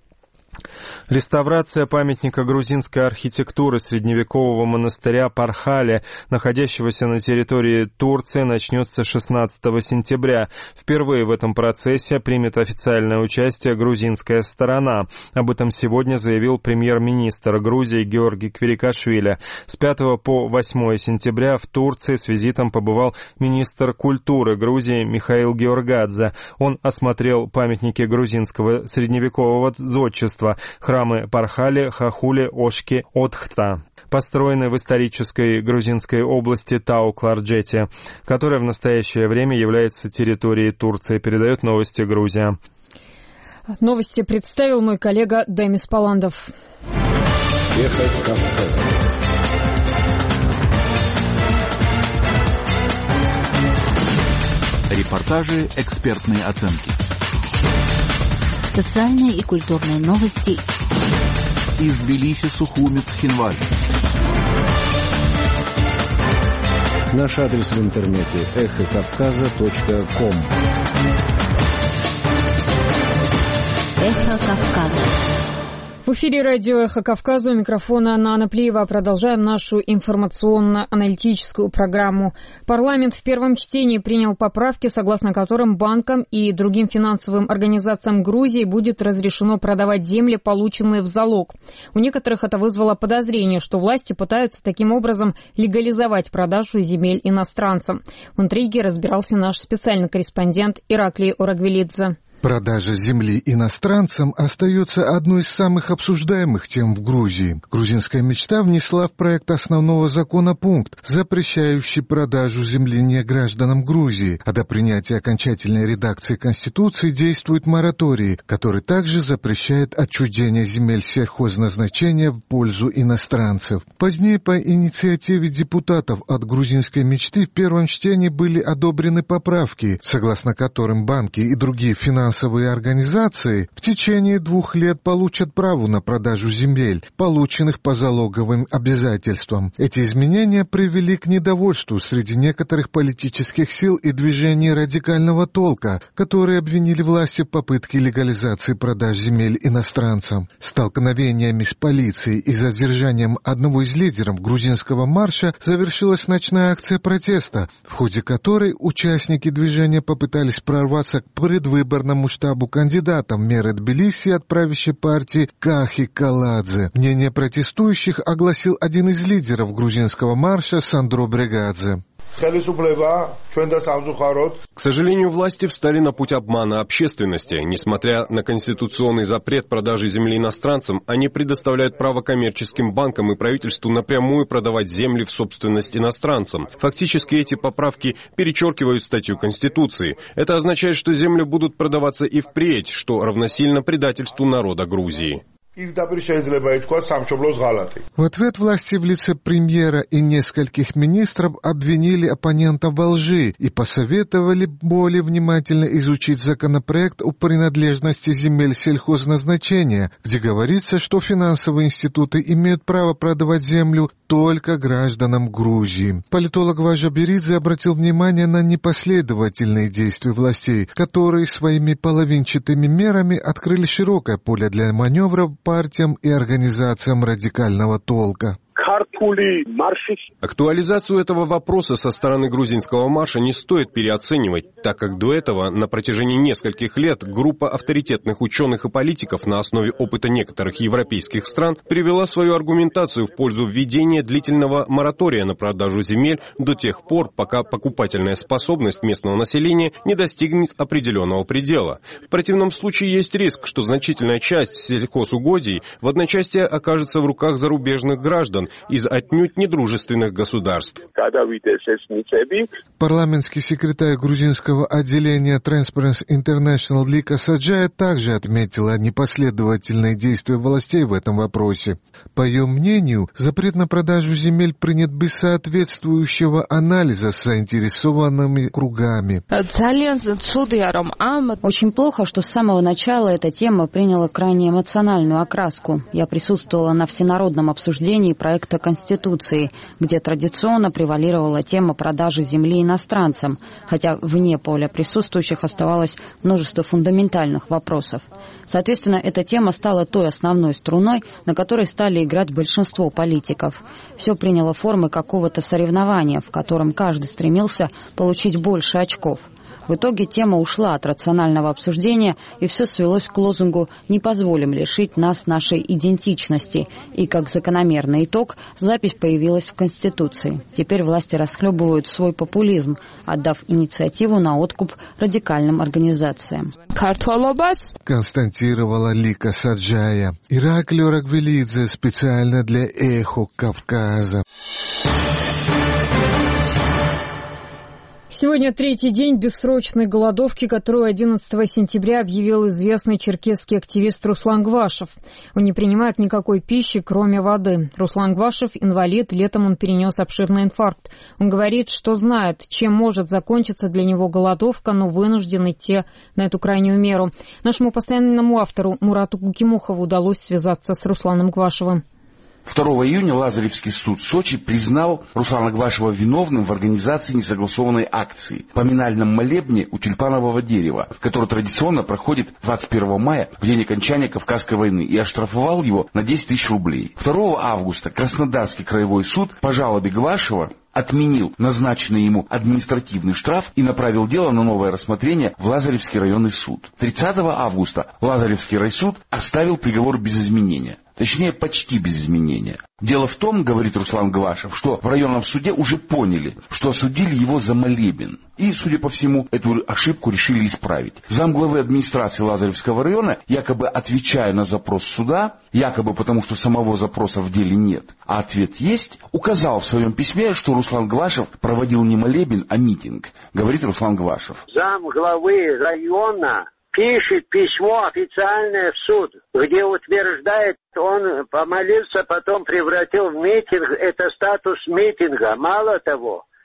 Speaker 5: Реставрация памятника грузинской архитектуры средневекового монастыря Пархали, находящегося на территории Турции, начнется шестнадцатого сентября. Впервые в этом процессе примет официальное участие грузинская сторона. Об этом сегодня заявил премьер-министр Грузии Георгий Квирикашвили. С пятого по восьмое сентября в Турции с визитом побывал министр культуры Грузии Михаил Георгадзе. Он осмотрел памятники грузинского средневекового зодчества, храмы Пархали, Хахули, Ошки, Отхта, построенные в исторической грузинской области Тау-Кларджете, которая в настоящее время является территорией Турции, передает новости Грузия.
Speaker 1: Новости представил мой коллега Демис Паландов.
Speaker 14: Эхо Кавказа. Репортажи, экспертные оценки.
Speaker 7: Социальные и культурные новости
Speaker 14: из Тбилиси, Сухуми, Цхинвали. Наш адрес в интернете эхо кавказа точка ком.
Speaker 7: Эхо Кавказа.
Speaker 1: В эфире радио «Эхо Кавказа», у микрофона Анна Плиева. Продолжаем нашу информационно-аналитическую программу. Парламент в первом чтении принял поправки, согласно которым банкам и другим финансовым организациям Грузии будет разрешено продавать земли, полученные в залог. У некоторых это вызвало подозрение, что власти пытаются таким образом легализовать продажу земель иностранцам. В интриге разбирался наш специальный корреспондент Ираклий Орагвелидзе.
Speaker 15: Продажа земли иностранцам остается одной из самых обсуждаемых тем в Грузии. Грузинская мечта внесла в проект основного закона пункт, запрещающий продажу земли негражданам Грузии, а до принятия окончательной редакции Конституции действует мораторий, который также запрещает отчуждение земель сельхозназначения в пользу иностранцев. Позднее по инициативе депутатов от грузинской мечты в первом чтении были одобрены поправки, согласно которым банки и другие финансовые финансовые организации в течение двух лет получат право на продажу земель, полученных по залоговым обязательствам. Эти изменения привели к недовольству среди некоторых политических сил и движений радикального толка, которые обвинили власти в попытке легализации продаж земель иностранцам. Столкновениями с полицией и задержанием одного из лидеров грузинского марша завершилась ночная акция протеста, в ходе которой участники движения попытались прорваться к предвыборному штабу кандидата в мэры Тбилиси от правящей партии Кахи Каладзе. Мнение протестующих огласил один из лидеров грузинского марша Сандро Брегадзе.
Speaker 2: К сожалению, власти встали на путь обмана общественности. Несмотря на конституционный запрет продажи земли иностранцам, они предоставляют право коммерческим банкам и правительству напрямую продавать земли в собственность иностранцам. Фактически эти поправки перечеркивают статью Конституции. Это означает, что земли будут продаваться и впредь, что равносильно предательству народа Грузии.
Speaker 15: В ответ власти в лице премьера и нескольких министров обвинили оппонентов во лжи и посоветовали более внимательно изучить законопроект о принадлежности земель сельхозназначения, где говорится, что финансовые институты имеют право продавать землю только гражданам Грузии. Политолог Важа Беридзе обратил внимание на непоследовательные действия властей, которые своими половинчатыми мерами открыли широкое поле для маневров партиям и организациям радикального толка.
Speaker 2: Актуализацию этого вопроса со стороны грузинского марша не стоит переоценивать, так как до этого на протяжении нескольких лет группа авторитетных ученых и политиков на основе опыта некоторых европейских стран привела свою аргументацию в пользу введения длительного моратория на продажу земель до тех пор, пока покупательная способность местного населения не достигнет определенного предела. В противном случае есть риск, что значительная часть сельхозугодий в одночасье окажется в руках зарубежных граждан из отнюдь недружественных государств.
Speaker 15: Парламентский секретарь грузинского отделения Transparency International Лика Саджая также отметила непоследовательные действия властей в этом вопросе. По ее мнению, запрет на продажу земель принят без соответствующего анализа с заинтересованными кругами.
Speaker 8: Очень плохо, что с самого начала эта тема приняла крайне эмоциональную окраску. Я присутствовала на всенародном обсуждении проекта Конституции, где традиционно превалировала тема продажи земли иностранцам, хотя вне поля присутствующих оставалось множество фундаментальных вопросов. Соответственно, эта тема стала той основной струной, на которой стали играть большинство политиков. Все приняло формы какого-то соревнования, в котором каждый стремился получить больше очков. В итоге тема ушла от рационального обсуждения, и все свелось к лозунгу «Не позволим лишить нас нашей идентичности». И как закономерный итог, запись появилась в Конституции. Теперь власти расхлебывают свой популизм, отдав инициативу на откуп радикальным организациям.
Speaker 15: Констатировала Лика Саджая. Ираклио Рагвелидзе специально для «Эхо Кавказа».
Speaker 1: Сегодня третий день бессрочной голодовки, которую одиннадцатого сентября объявил известный черкесский активист Руслан Гвашев. Он не принимает никакой пищи, кроме воды. Руслан Гвашев – инвалид, летом он перенес обширный инфаркт. Он говорит, что знает, чем может закончиться для него голодовка, но вынужден идти на эту крайнюю меру. Нашему постоянному автору Мурату Кукимухову удалось связаться с Русланом Гвашевым.
Speaker 16: второго июня Лазаревский суд Сочи признал Руслана Гвашева виновным в организации несогласованной акции «Поминальном молебне у тюльпанового дерева», который традиционно проходит двадцать первого мая, в день окончания Кавказской войны, и оштрафовал его на десять тысяч рублей. второго августа Краснодарский краевой суд по жалобе Гвашева отменил назначенный ему административный штраф и направил дело на новое рассмотрение в Лазаревский районный суд. тридцатого августа Лазаревский райсуд оставил приговор без изменения. Точнее, почти без изменения. Дело в том, говорит Руслан Гвашев, что в районном суде уже поняли, что осудили его за молебен. И, судя по всему, эту ошибку решили исправить. Замглавы администрации Лазаревского района, якобы отвечая на запрос суда, якобы потому, что самого запроса в деле нет, а ответ есть, указал в своем письме, что Руслан Гвашев проводил не молебен, а митинг. Говорит Руслан Гвашев.
Speaker 3: Замглавы района пишет письмо официальное в суд, где утверждает, он помолился, потом превратил в митинг, это статус митинга. Мало того,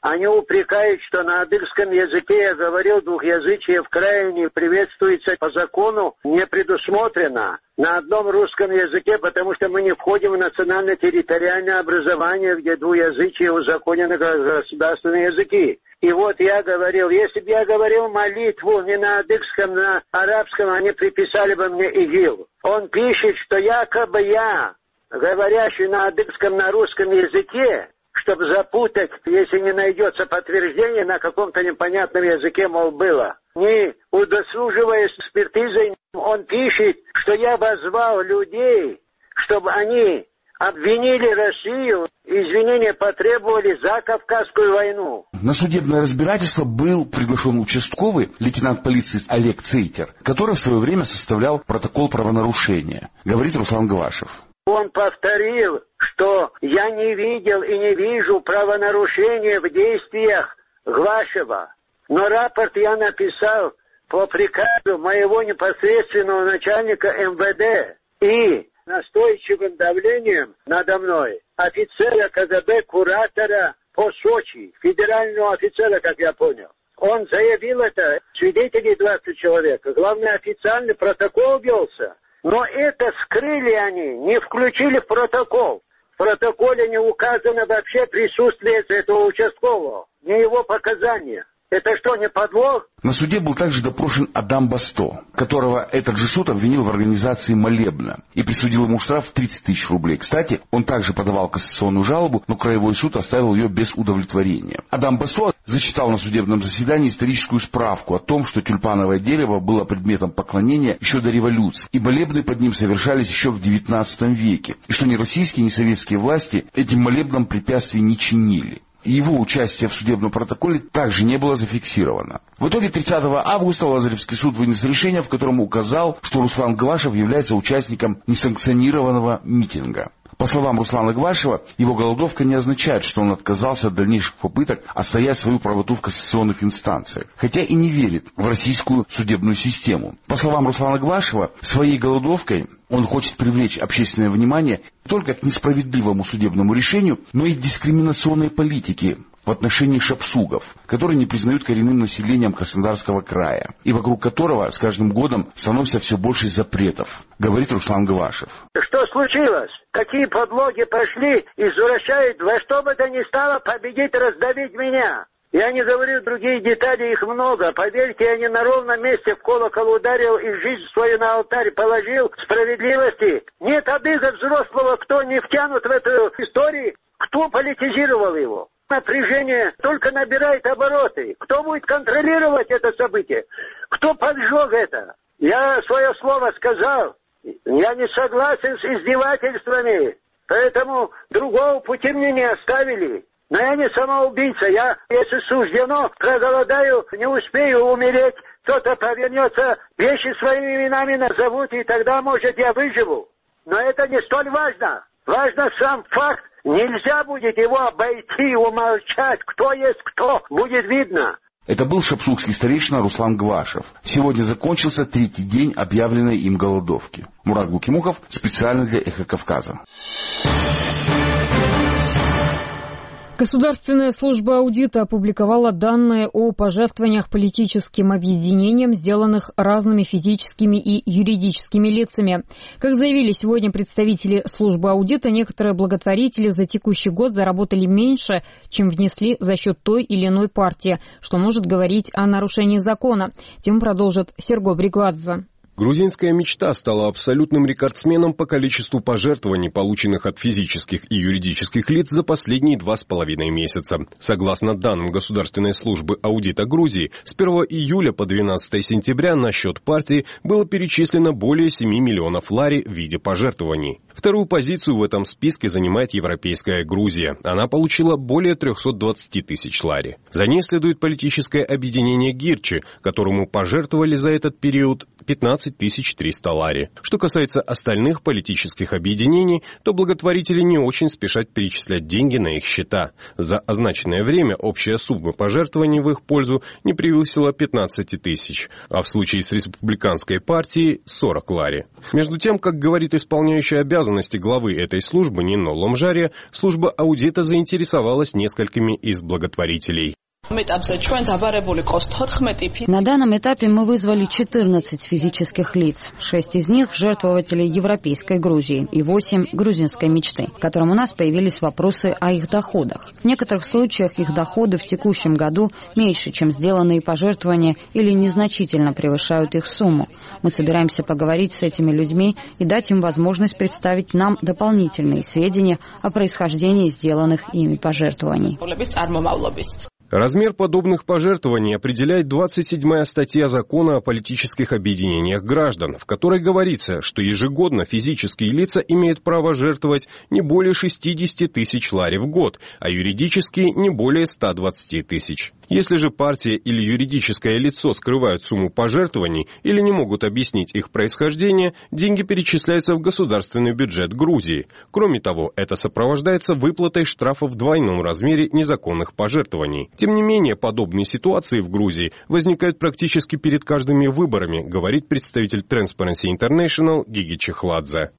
Speaker 3: Они упрекают, что на адыгском языке я говорил, двухязычие в крае не приветствуется по закону, не предусмотрено на одном русском языке, потому что мы не входим в национально-территориальное образование, где двуязычие узаконено как государственные языки. И вот я говорил, если бы я говорил молитву не на адыгском, на арабском, они приписали бы мне ИГИЛ. Он пишет, что якобы я, говорящий на адыгском, на русском языке, чтобы запутать, если не найдется подтверждение на каком-то непонятном языке, мол, было. Не удосуживаясь экспертизой, он пишет, что я позвал людей, чтобы они обвинили Россию, извинения потребовали за Кавказскую войну.
Speaker 16: На судебное разбирательство был приглашен участковый лейтенант полиции Олег Цейтер, который в свое время составлял протокол правонарушения, говорит Руслан Гвашев.
Speaker 3: Он повторил, что я не видел и не вижу правонарушения в действиях Гвашева. Но рапорт я написал по приказу моего непосредственного начальника эм вэ дэ и настойчивым давлением надо мной офицера ка гэ бэ, куратора по Сочи, федерального офицера, как я понял. Он заявил это, свидетелей двадцать человек, главный официальный протокол велся. Но это скрыли они, не включили в протокол. В протоколе не указано вообще присутствие этого участкового, не его показания. Это что, не подвох?
Speaker 16: На суде был также допрошен Адам Басто, которого этот же суд обвинил в организации молебна и присудил ему штраф в тридцать тысяч рублей. Кстати, он также подавал кассационную жалобу, но краевой суд оставил ее без удовлетворения. Адам Басто зачитал на судебном заседании историческую справку о том, что тюльпановое дерево было предметом поклонения еще до революции, и молебны под ним совершались еще в девятнадцатом веке, и что ни российские, ни советские власти этим молебнам препятствий не чинили. Его участие в судебном протоколе также не было зафиксировано. В итоге тридцатого августа Лазаревский суд вынес решение, в котором указал, что Руслан Гвашев является участником несанкционированного митинга. По словам Руслана Гвашева, его голодовка не означает, что он отказался от дальнейших попыток отстоять свою правоту в кассационных инстанциях, хотя и не верит в российскую судебную систему. По словам Руслана Гвашева, своей голодовкой он хочет привлечь общественное внимание не только к несправедливому судебному решению, но и к дискриминационной политике в отношении шапсугов, которые не признают коренным населением Краснодарского края, и вокруг которого с каждым годом становится все больше запретов, говорит Руслан Гвашев.
Speaker 3: Что случилось? Какие подлоги пошли, извращают во что бы то ни стало победить, раздавить меня? Я не говорю другие детали, их много. Поверьте, я не на ровном месте в колокол ударил и жизнь свою на алтарь положил справедливости. Нет адыга взрослого, кто не втянут в эту историю, кто политизировал его. Напряжение только набирает обороты. Кто будет контролировать это событие? Кто поджег это? Я свое слово сказал. Я не согласен с издевательствами. Поэтому другого пути мне не оставили. Но я не самоубийца. Я, если суждено, проголодаю, не успею умереть. Кто-то повернется, вещи своими именами назовут, и тогда, может, я выживу. Но это не столь важно. Важно сам факт. Нельзя будет его обойти, умолчать. Кто есть кто, будет видно.
Speaker 16: Это был шапсукский старейшина Руслан Гвашев. Сегодня закончился третий день объявленной им голодовки. Мурат Гукимухов специально для «Эхо Кавказа».
Speaker 1: Государственная служба аудита опубликовала данные о пожертвованиях политическим объединениям, сделанных разными физическими и юридическими лицами. Как заявили сегодня представители службы аудита, некоторые благотворители за текущий год заработали меньше, чем внесли за счет той или иной партии, что может говорить о нарушении закона. Тему продолжит Серго Бригвадзе.
Speaker 2: Грузинская мечта стала абсолютным рекордсменом по количеству пожертвований, полученных от физических и юридических лиц за последние два с половиной месяца. Согласно данным Государственной службы аудита Грузии, с первого июля по двенадцатое сентября на счет партии было перечислено более семи миллионов лари в виде пожертвований. Вторую позицию в этом списке занимает Европейская Грузия. Она получила более триста двадцать тысяч лари. За ней следует политическое объединение Гирчи, которому пожертвовали за этот период пятнадцать тысяч триста лари. Что касается остальных политических объединений, то благотворители не очень спешат перечислять деньги на их счета. За означенное время общая сумма пожертвований в их пользу не превысила пятнадцать тысяч, а в случае с республиканской партией сорок лари. Между тем, как говорит исполняющий обязанности обязанности главы этой службы Нино Ломжария служба аудита заинтересовалась несколькими из благотворителей.
Speaker 8: На данном этапе мы вызвали четырнадцать физических лиц. Шесть из них – жертвователи Европейской Грузии и восемь – грузинской мечты, которым у нас появились вопросы о их доходах. В некоторых случаях их доходы в текущем году меньше, чем сделанные пожертвования, или незначительно превышают их сумму. Мы собираемся поговорить с этими людьми и дать им возможность представить нам дополнительные сведения о происхождении сделанных ими пожертвований.
Speaker 2: Размер подобных пожертвований определяет двадцать седьмая статья Закона о политических объединениях граждан, в которой говорится, что ежегодно физические лица имеют право жертвовать не более шестьдесят тысяч лари в год, а юридические не более ста двадцати тысяч. Если же партия или юридическое лицо скрывают сумму пожертвований или не могут объяснить их происхождение, деньги перечисляются в государственный бюджет Грузии. Кроме того, это сопровождается выплатой штрафа в двойном размере незаконных пожертвований. Тем не менее, подобные ситуации в Грузии возникают практически перед каждыми выборами, говорит представитель Transparency International Гиги Чехладзе.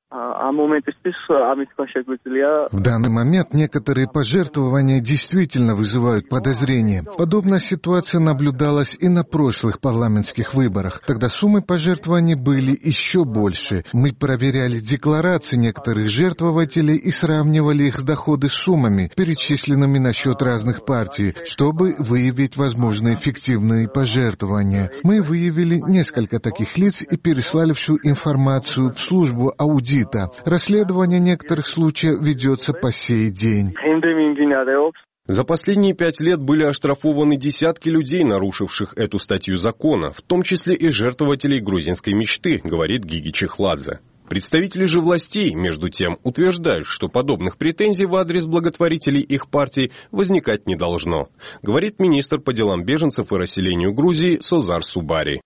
Speaker 15: В данный момент некоторые пожертвования действительно вызывают подозрения. Подобная ситуация наблюдалась и на прошлых парламентских выборах. Тогда суммы пожертвований были еще больше. Мы проверяли декларации некоторых жертвователей и сравнивали их доходы с суммами, перечисленными на счет разных партий, чтобы выявить возможные фиктивные пожертвования. Мы выявили несколько таких лиц и переслали всю информацию в службу аудита. Расследование некоторых случаев ведется по сей день.
Speaker 2: За последние пять лет были оштрафованы десятки людей, нарушивших эту статью закона, в том числе и жертвователей грузинской мечты, говорит Гиги Чехладзе. Представители же властей, между тем, утверждают, что подобных претензий в адрес благотворителей их партий возникать не должно, говорит министр по делам беженцев и расселению Грузии Созар Субари.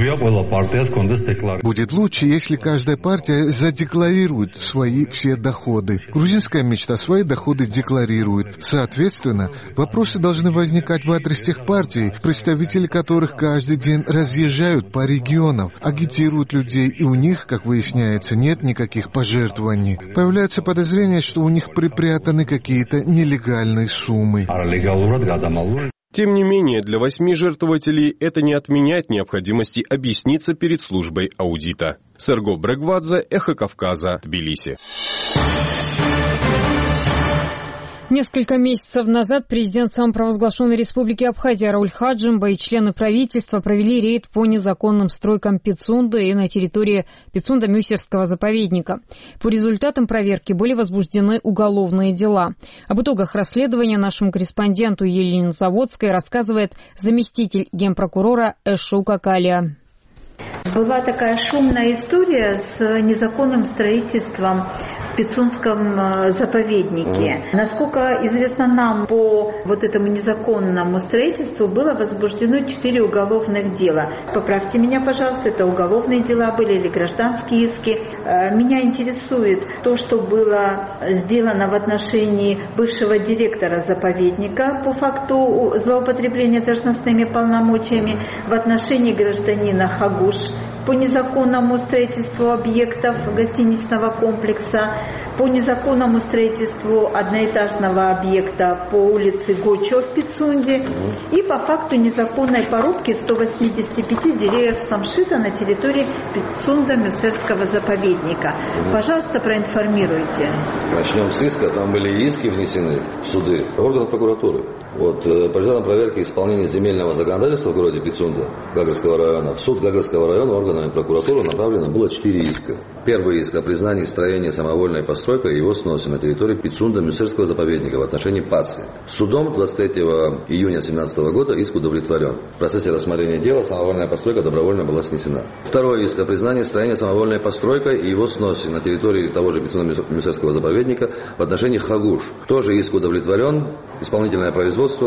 Speaker 15: Будет лучше, если каждая партия задекларирует свои все доходы. Грузинская мечта свои доходы декларирует. Соответственно, вопросы должны возникать в адрес тех партий, представители которых каждый день разъезжают по регионам, агитируют людей, и у них, как выясняется, нет никаких пожертвований. Появляется подозрение, что у них припрятаны какие-то нелегальные суммы.
Speaker 2: Тем не менее, для восьми жертвователей это не отменяет необходимости объясниться перед службой аудита. Серго Брегвадзе, Эхо Кавказа, Тбилиси.
Speaker 1: Несколько месяцев назад президент самопровозглашенной республики Абхазия Рауль Хаджимба и члены правительства провели рейд по незаконным стройкам Пицунды и на территории Пицунда-Мюсерского заповедника. По результатам проверки были возбуждены уголовные дела. Об итогах расследования нашему корреспонденту Елене Заводской рассказывает заместитель генпрокурора Эшу Какалия.
Speaker 17: Была такая шумная история с незаконным строительством в Пицунском заповеднике. Насколько известно нам, по вот этому незаконному строительству было возбуждено четыре уголовных дела. Поправьте меня, пожалуйста, это уголовные дела были или гражданские иски. Меня интересует то, что было сделано в отношении бывшего директора заповедника по факту злоупотребления должностными полномочиями, в отношении гражданина Хагуш по незаконному строительству объектов гостиничного комплекса, по незаконному строительству одноэтажного объекта по улице Гочо в Пицунде и по факту незаконной порубки ста восьмидесяти пяти деревьев самшита на территории Пицунда-Мюсерского заповедника. Пожалуйста, проинформируйте.
Speaker 4: Начнем с иска. Там были иски внесены в суды органов прокуратуры. Вот, по результатам проверки исполнения земельного законодательства в городе Пицунда Гагрского района в суд Гагрского района органами прокуратуры направлено было четыре иска. Первый иск о признании строения самовольной постройкой и его сносе на территории Пицунда-Мюсерского заповедника в отношении ПАЦИ. Судом двадцать третьего июня две тысячи семнадцатого года иск удовлетворен. В процессе рассмотрения дела самовольная постройка добровольно была снесена. Второй иск о признании строения самовольной постройкой и его сносе на территории того же Пицунда-Мюсерского заповедника в отношении Хагуш. Тоже иск удовлетворен. Исполнительное производство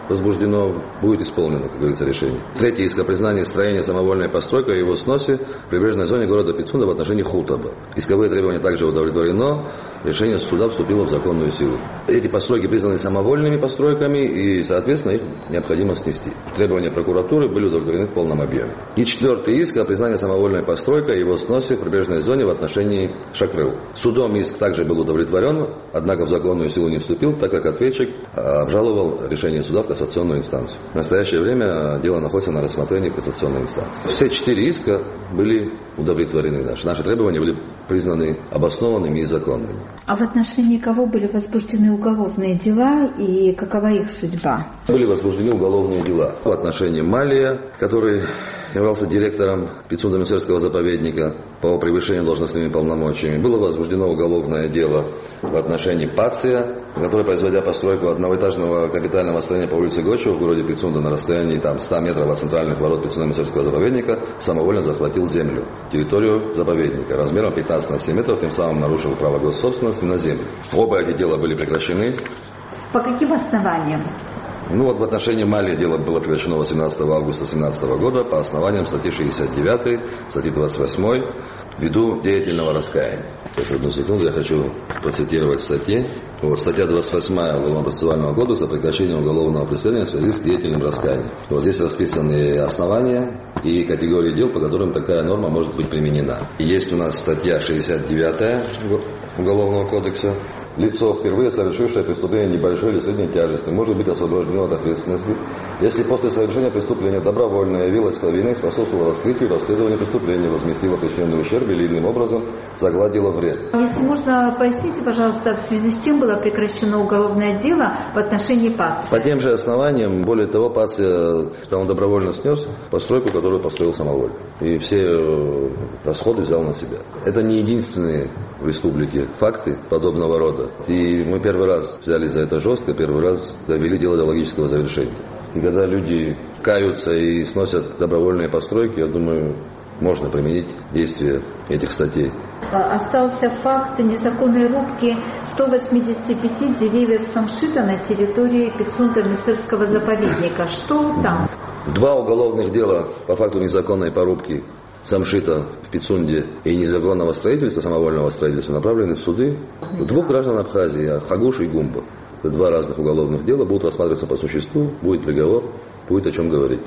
Speaker 4: возбуждено, будет исполнено, как говорится, решение. Третий иск о признании строения самовольной постройкой и его сносе в прибрежной зоне города Пицунда в отношении Хултаба. Исковые требования также удовлетворено, решение суда вступило в законную силу. Эти постройки признаны самовольными постройками и, соответственно, их необходимо снести. Требования прокуратуры были удовлетворены в полном объеме. И четвертый иск о признании самовольной постройкой и его сносе в прибрежной зоне в отношении Шакрыл. Судом иск также был удовлетворен, однако в законную силу не вступил, так как ответчик обжаловал решение суда в кассационную инстанцию. В настоящее время дело находится на рассмотрении в кассационной инстанции. Все четыре иска были удовлетворены. Наши, наши требования были признаны обоснованными и законными.
Speaker 17: А в отношении кого были возбуждены уголовные дела и какова их судьба?
Speaker 4: Были возбуждены уголовные дела в отношении Малия, который являлся директором Пицунда-Мюсерского заповедника по превышению должностными полномочиями. Было возбуждено уголовное дело в отношении Пация, который, производя постройку одноэтажного капитального строения по улице Гочева в городе Пицунда на расстоянии там, ста метров от центральных ворот Пицунда-Мюсерского заповедника, самовольно захватил землю, территорию заповедника, размером пятнадцать на семь метров, тем самым нарушил право госсобственности на землю. Оба эти дела были прекращены.
Speaker 17: По каким основаниям?
Speaker 4: Ну вот в отношении Мали дело было прекращено восемнадцатого августа две тысячи семнадцатого года по основаниям статьи шестьдесят девять, статьи двадцать восемь ввиду деятельного раскаяния. Сейчас, одну секунду, я хочу процитировать статьи. Вот, статья двадцать восемь Уголовно-процессуального кодекса «Прекращение уголовного преследования в связи с деятельным раскаянием». Вот здесь расписаны основания и категории дел, по которым такая норма может быть применена. И есть у нас статья шестьдесят девять Уголовного кодекса. Лицо, впервые совершившее преступление небольшой или средней тяжести, может быть освобождено от ответственности, если после совершения преступления добровольно явилось повинной, способствовало раскрытию и расследованию преступления, возместило причиненный ущерб или иным образом загладило вред.
Speaker 17: Если можно, поясните, пожалуйста, в связи с чем было прекращено уголовное дело в отношении Пация?
Speaker 4: По тем же основаниям, более того, Пация, он добровольно снес постройку, которую построил самовольно. И все расходы взял на себя. Это не единственные в республике факты подобного рода. И мы первый раз взялись за это жестко, первый раз довели дело до логического завершения. И когда люди каются и сносят добровольные постройки, я думаю, можно применить действие этих статей.
Speaker 17: Остался факт незаконной рубки ста восьмидесяти пяти деревьев самшита на территории Пицунда-Мюсерского заповедника. Что там?
Speaker 4: Два уголовных дела по факту незаконной порубки самшита в Пицунде и незаконного строительства, самовольного строительства направлены в суды двух граждан Абхазии, Хагуш и Гумба. Это два разных уголовных дела, будут рассматриваться по существу, будет приговор, будет о чем говорить.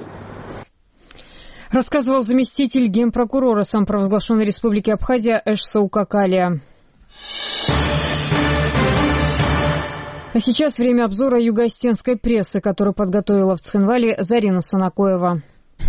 Speaker 1: Рассказывал заместитель генпрокурора самопровозглашенной республики Абхазия Эш Саукакалия. А сейчас время обзора юго-осетинской прессы, которую подготовила в Цхинвале Зарина Санакоева.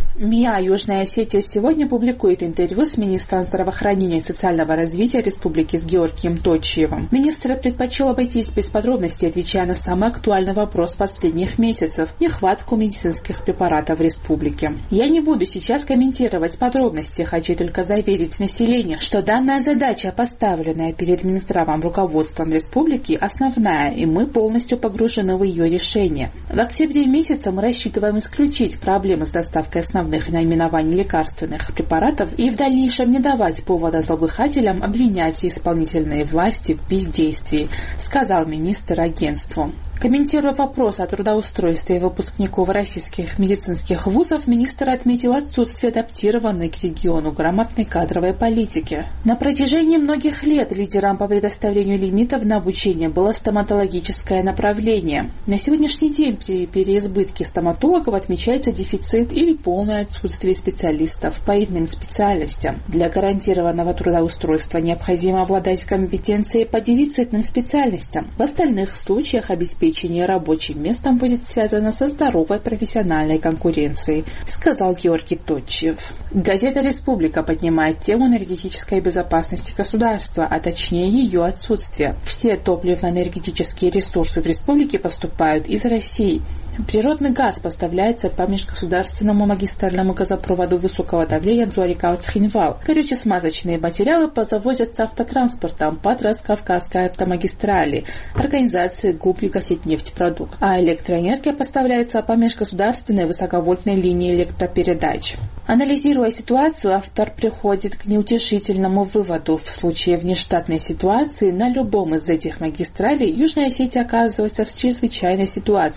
Speaker 18: МИА «Южная Осетия» сегодня публикует интервью с министром здравоохранения и социального развития республики с Георгием Точиевым. Министр предпочел обойтись без подробностей, отвечая на самый актуальный вопрос последних месяцев – нехватку медицинских препаратов в республике. «Я не буду сейчас комментировать подробности, хочу только заверить население, что данная задача, поставленная перед Минздравом руководством республики, основная, и мы полностью погружены в ее решение. В октябре месяце мы рассчитываем исключить проблемы с доставкой основных наименований лекарственных препаратов и в дальнейшем не давать повода злоумышленникам обвинять исполнительные власти в бездействии», сказал министр агентству. Комментируя вопрос о трудоустройстве выпускников российских медицинских вузов, министр отметил отсутствие адаптированной к региону грамотной кадровой политики. На протяжении многих лет лидером по предоставлению лимитов на обучение было стоматологическое направление. На сегодняшний день при переизбытке стоматологов отмечается дефицит или полное отсутствие специалистов по иным специальностям. Для гарантированного трудоустройства необходимо обладать компетенцией по дефицитным специальностям. В остальных случаях обеспечение рабочим местом будет связано со здоровой профессиональной конкуренцией, сказал Георгий Точиев. Газета «Республика» поднимает тему энергетической безопасности государства, а точнее ее отсутствия. Все топливно-энергетические ресурсы в республике поступают из России. Природный газ поставляется по межгосударственному магистральному газопроводу высокого давления Дзуарикау-Цхинвал. Горюче-смазочные материалы позавозятся автотранспортом по Транскавказской автомагистрали, организации ГУП «Югосетнефтепродукт», а электроэнергия поставляется по межгосударственной высоковольтной линии электропередач. Анализируя ситуацию, автор приходит к неутешительному выводу. В случае внештатной ситуации на любом из этих магистралей Южная Осетия оказывается в чрезвычайной ситуации.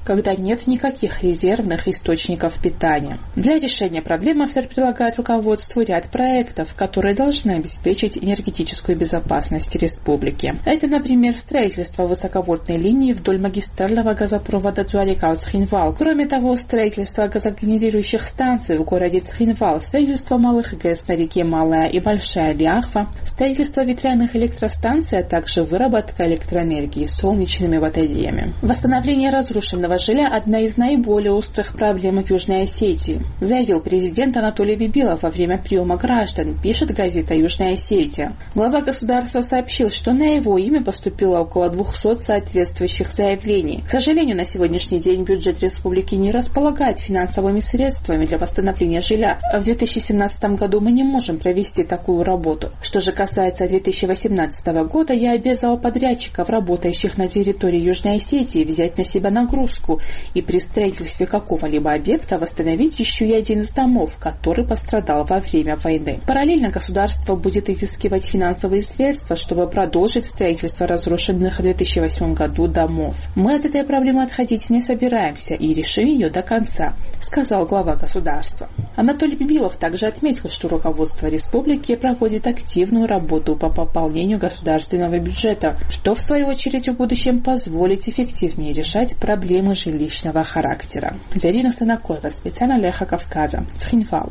Speaker 18: когда нет никаких резервных источников питания. Для решения проблемы автор предлагает руководству ряд проектов, которые должны обеспечить энергетическую безопасность республики. Это, например, строительство высоковольтной линии вдоль магистрального газопровода Цзуарикау-Цхинвал. Кроме того, строительство газогенерирующих станций в городе Цхинвал, строительство малых ГЭС на реке Малая и Большая Ляхва, строительство ветряных электростанций, а также выработка электроэнергии солнечными батареями. Восстановление разрушенного жилья – одна из наиболее острых проблем в Южной Осетии, заявил президент Анатолий Бибилов во время приема граждан, пишет газета «Южная Осетия». Глава государства сообщил, что на его имя поступило около двухсот соответствующих заявлений. К сожалению, на сегодняшний день бюджет республики не располагает финансовыми средствами для восстановления жилья. В две тысячи семнадцатом году мы не можем провести такую работу. Что же касается две тысячи восемнадцатого года, я обязал подрядчиков, работающих на территории Южной Осетии, взять на себя нагрузку и при строительстве какого-либо объекта восстановить еще и один из домов, который пострадал во время войны. Параллельно государство будет изыскивать финансовые средства, чтобы продолжить строительство разрушенных в две тысячи восьмом году домов. Мы от этой проблемы отходить не собираемся и решим ее до конца, сказал глава государства. Анатолий Бибилов также отметил, что руководство республики проводит активную работу по пополнению государственного бюджета, что в свою очередь в будущем позволит эффективнее решать проблемы жилищного характера. Зарина Станакоева, специально для Эхо Кавказа, Цхинвал.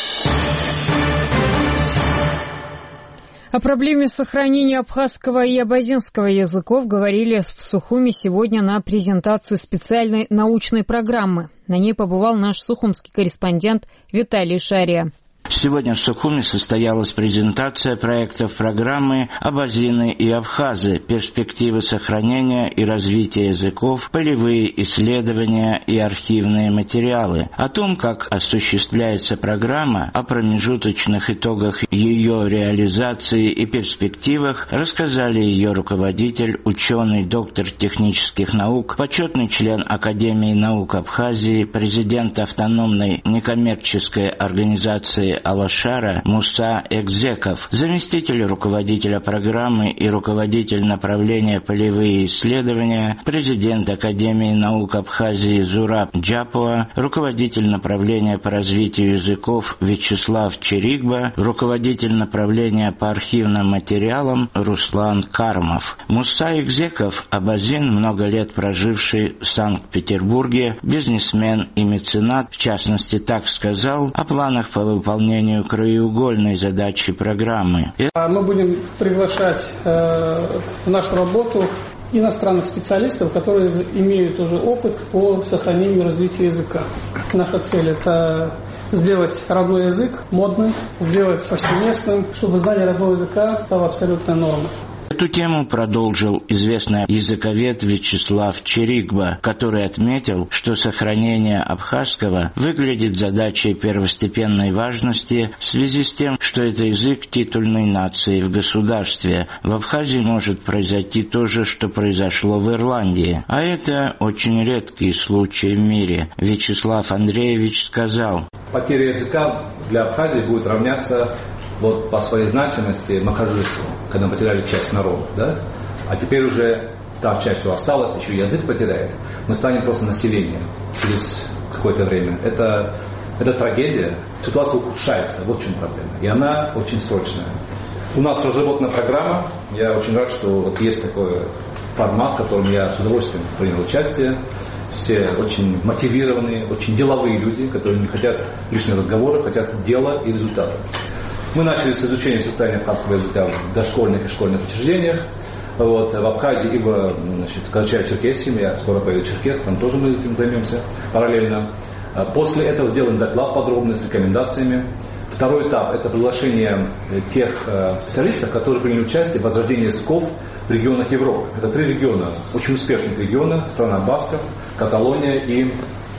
Speaker 1: О проблеме сохранения абхазского и абазинского языков говорили в Сухуми сегодня на презентации специальной научной программы. На ней побывал наш сухумский корреспондент Виталий Шария.
Speaker 19: Сегодня в Сухуми состоялась презентация проектов программы «Абазины и абхазы. Перспективы сохранения и развития языков, полевые исследования и архивные материалы». О том, как осуществляется программа, о промежуточных итогах ее реализации и перспективах рассказали ее руководитель, ученый, доктор технических наук, почетный член Академии наук Абхазии, президент автономной некоммерческой организации Алашара Муса Экзеков, заместитель руководителя программы и руководитель направления полевые исследования, президент Академии наук Абхазии Зураб Джапуа, руководитель направления по развитию языков Вячеслав Черигба, руководитель направления по архивным материалам Руслан Кармов. Муса Экзеков – абазин, много лет проживший в Санкт-Петербурге, бизнесмен и меценат, в частности, так сказал о планах по выполнению краеугольной задачи программы.
Speaker 20: Мы будем приглашать э, в нашу работу иностранных специалистов, которые имеют уже опыт по сохранению и развитию языка. Наша цель – это сделать родной язык модным, сделать повсеместным, чтобы знание родного языка стало абсолютной нормой.
Speaker 19: Эту тему продолжил известный языковед Вячеслав Черигба, который отметил, что сохранение абхазского выглядит задачей первостепенной важности в связи с тем, что это язык титульной нации в государстве. В Абхазии может произойти то же, что произошло в Ирландии, а это очень редкий случай в мире. Вячеслав Андреевич сказал:
Speaker 21: потеря языка для Абхазии будет равняться вот по своей значимости махажисту, когда мы потеряли часть народа, да? А теперь уже та часть, что осталась, еще язык потеряет. Мы станем просто населением через какое-то время. Это, это трагедия. Ситуация ухудшается. Вот в чем проблема. И она очень срочная. У нас разработана программа. Я очень рад, что вот есть такой формат, в котором я с удовольствием принял участие. Все очень мотивированные, очень деловые люди, которые не хотят лишних разговоров, хотят дела и результата. Мы начали с изучения состояния абхазского языка в дошкольных и школьных учреждениях. Вот, в Абхазии и в Карачаево-Черкесии, я скоро поеду в Черкесск, там тоже мы этим займемся параллельно. После этого сделаем доклад подробный с рекомендациями. Второй этап – это приглашение тех специалистов, которые приняли участие в возрождении языков в регионах Европы. Это три региона, очень успешных региона: страна Басков, Каталония и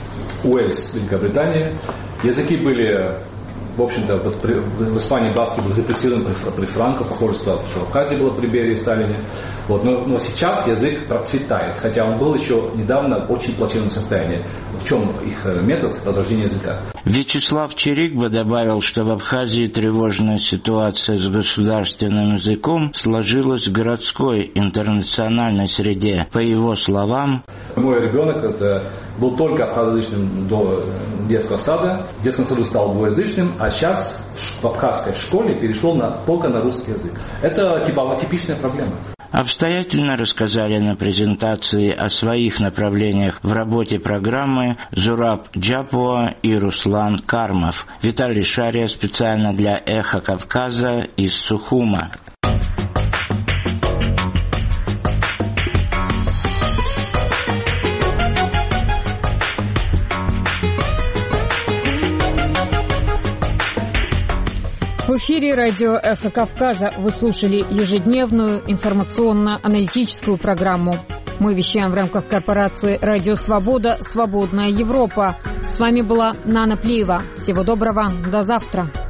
Speaker 21: Уэльс, Великобритания. Языки были... В общем-то, вот при, в Испании баски были репрессированы при, при Франко, похожая ситуация, что в Абхазии было при Берии и Сталине. Вот, но, но сейчас язык процветает, хотя он был еще недавно в очень плачевном состоянии. В чем их метод возрождения языка?
Speaker 19: Вячеслав Чирикба добавил, что в Абхазии тревожная ситуация с государственным языком сложилась в городской интернациональной среде. По его словам,
Speaker 21: мой ребенок это был только абхазоязычным до детского сада. В детском саду стал двуязычным, а сейчас в абхазской школе перешел на, только на русский язык. Это типа типичная проблема.
Speaker 19: Обстоятельно рассказали на презентации о своих направлениях в работе программы Зураб Джапуа и Руслан Кармов. Виталий Шария специально для «Эхо Кавказа» из Сухума.
Speaker 1: В эфире радио «Эхо Кавказа» вы слушали ежедневную информационно-аналитическую программу. Мы вещаем в рамках корпорации «Радио Свобода. Свободная Европа». С вами была Нана Плиева. Всего доброго. До завтра.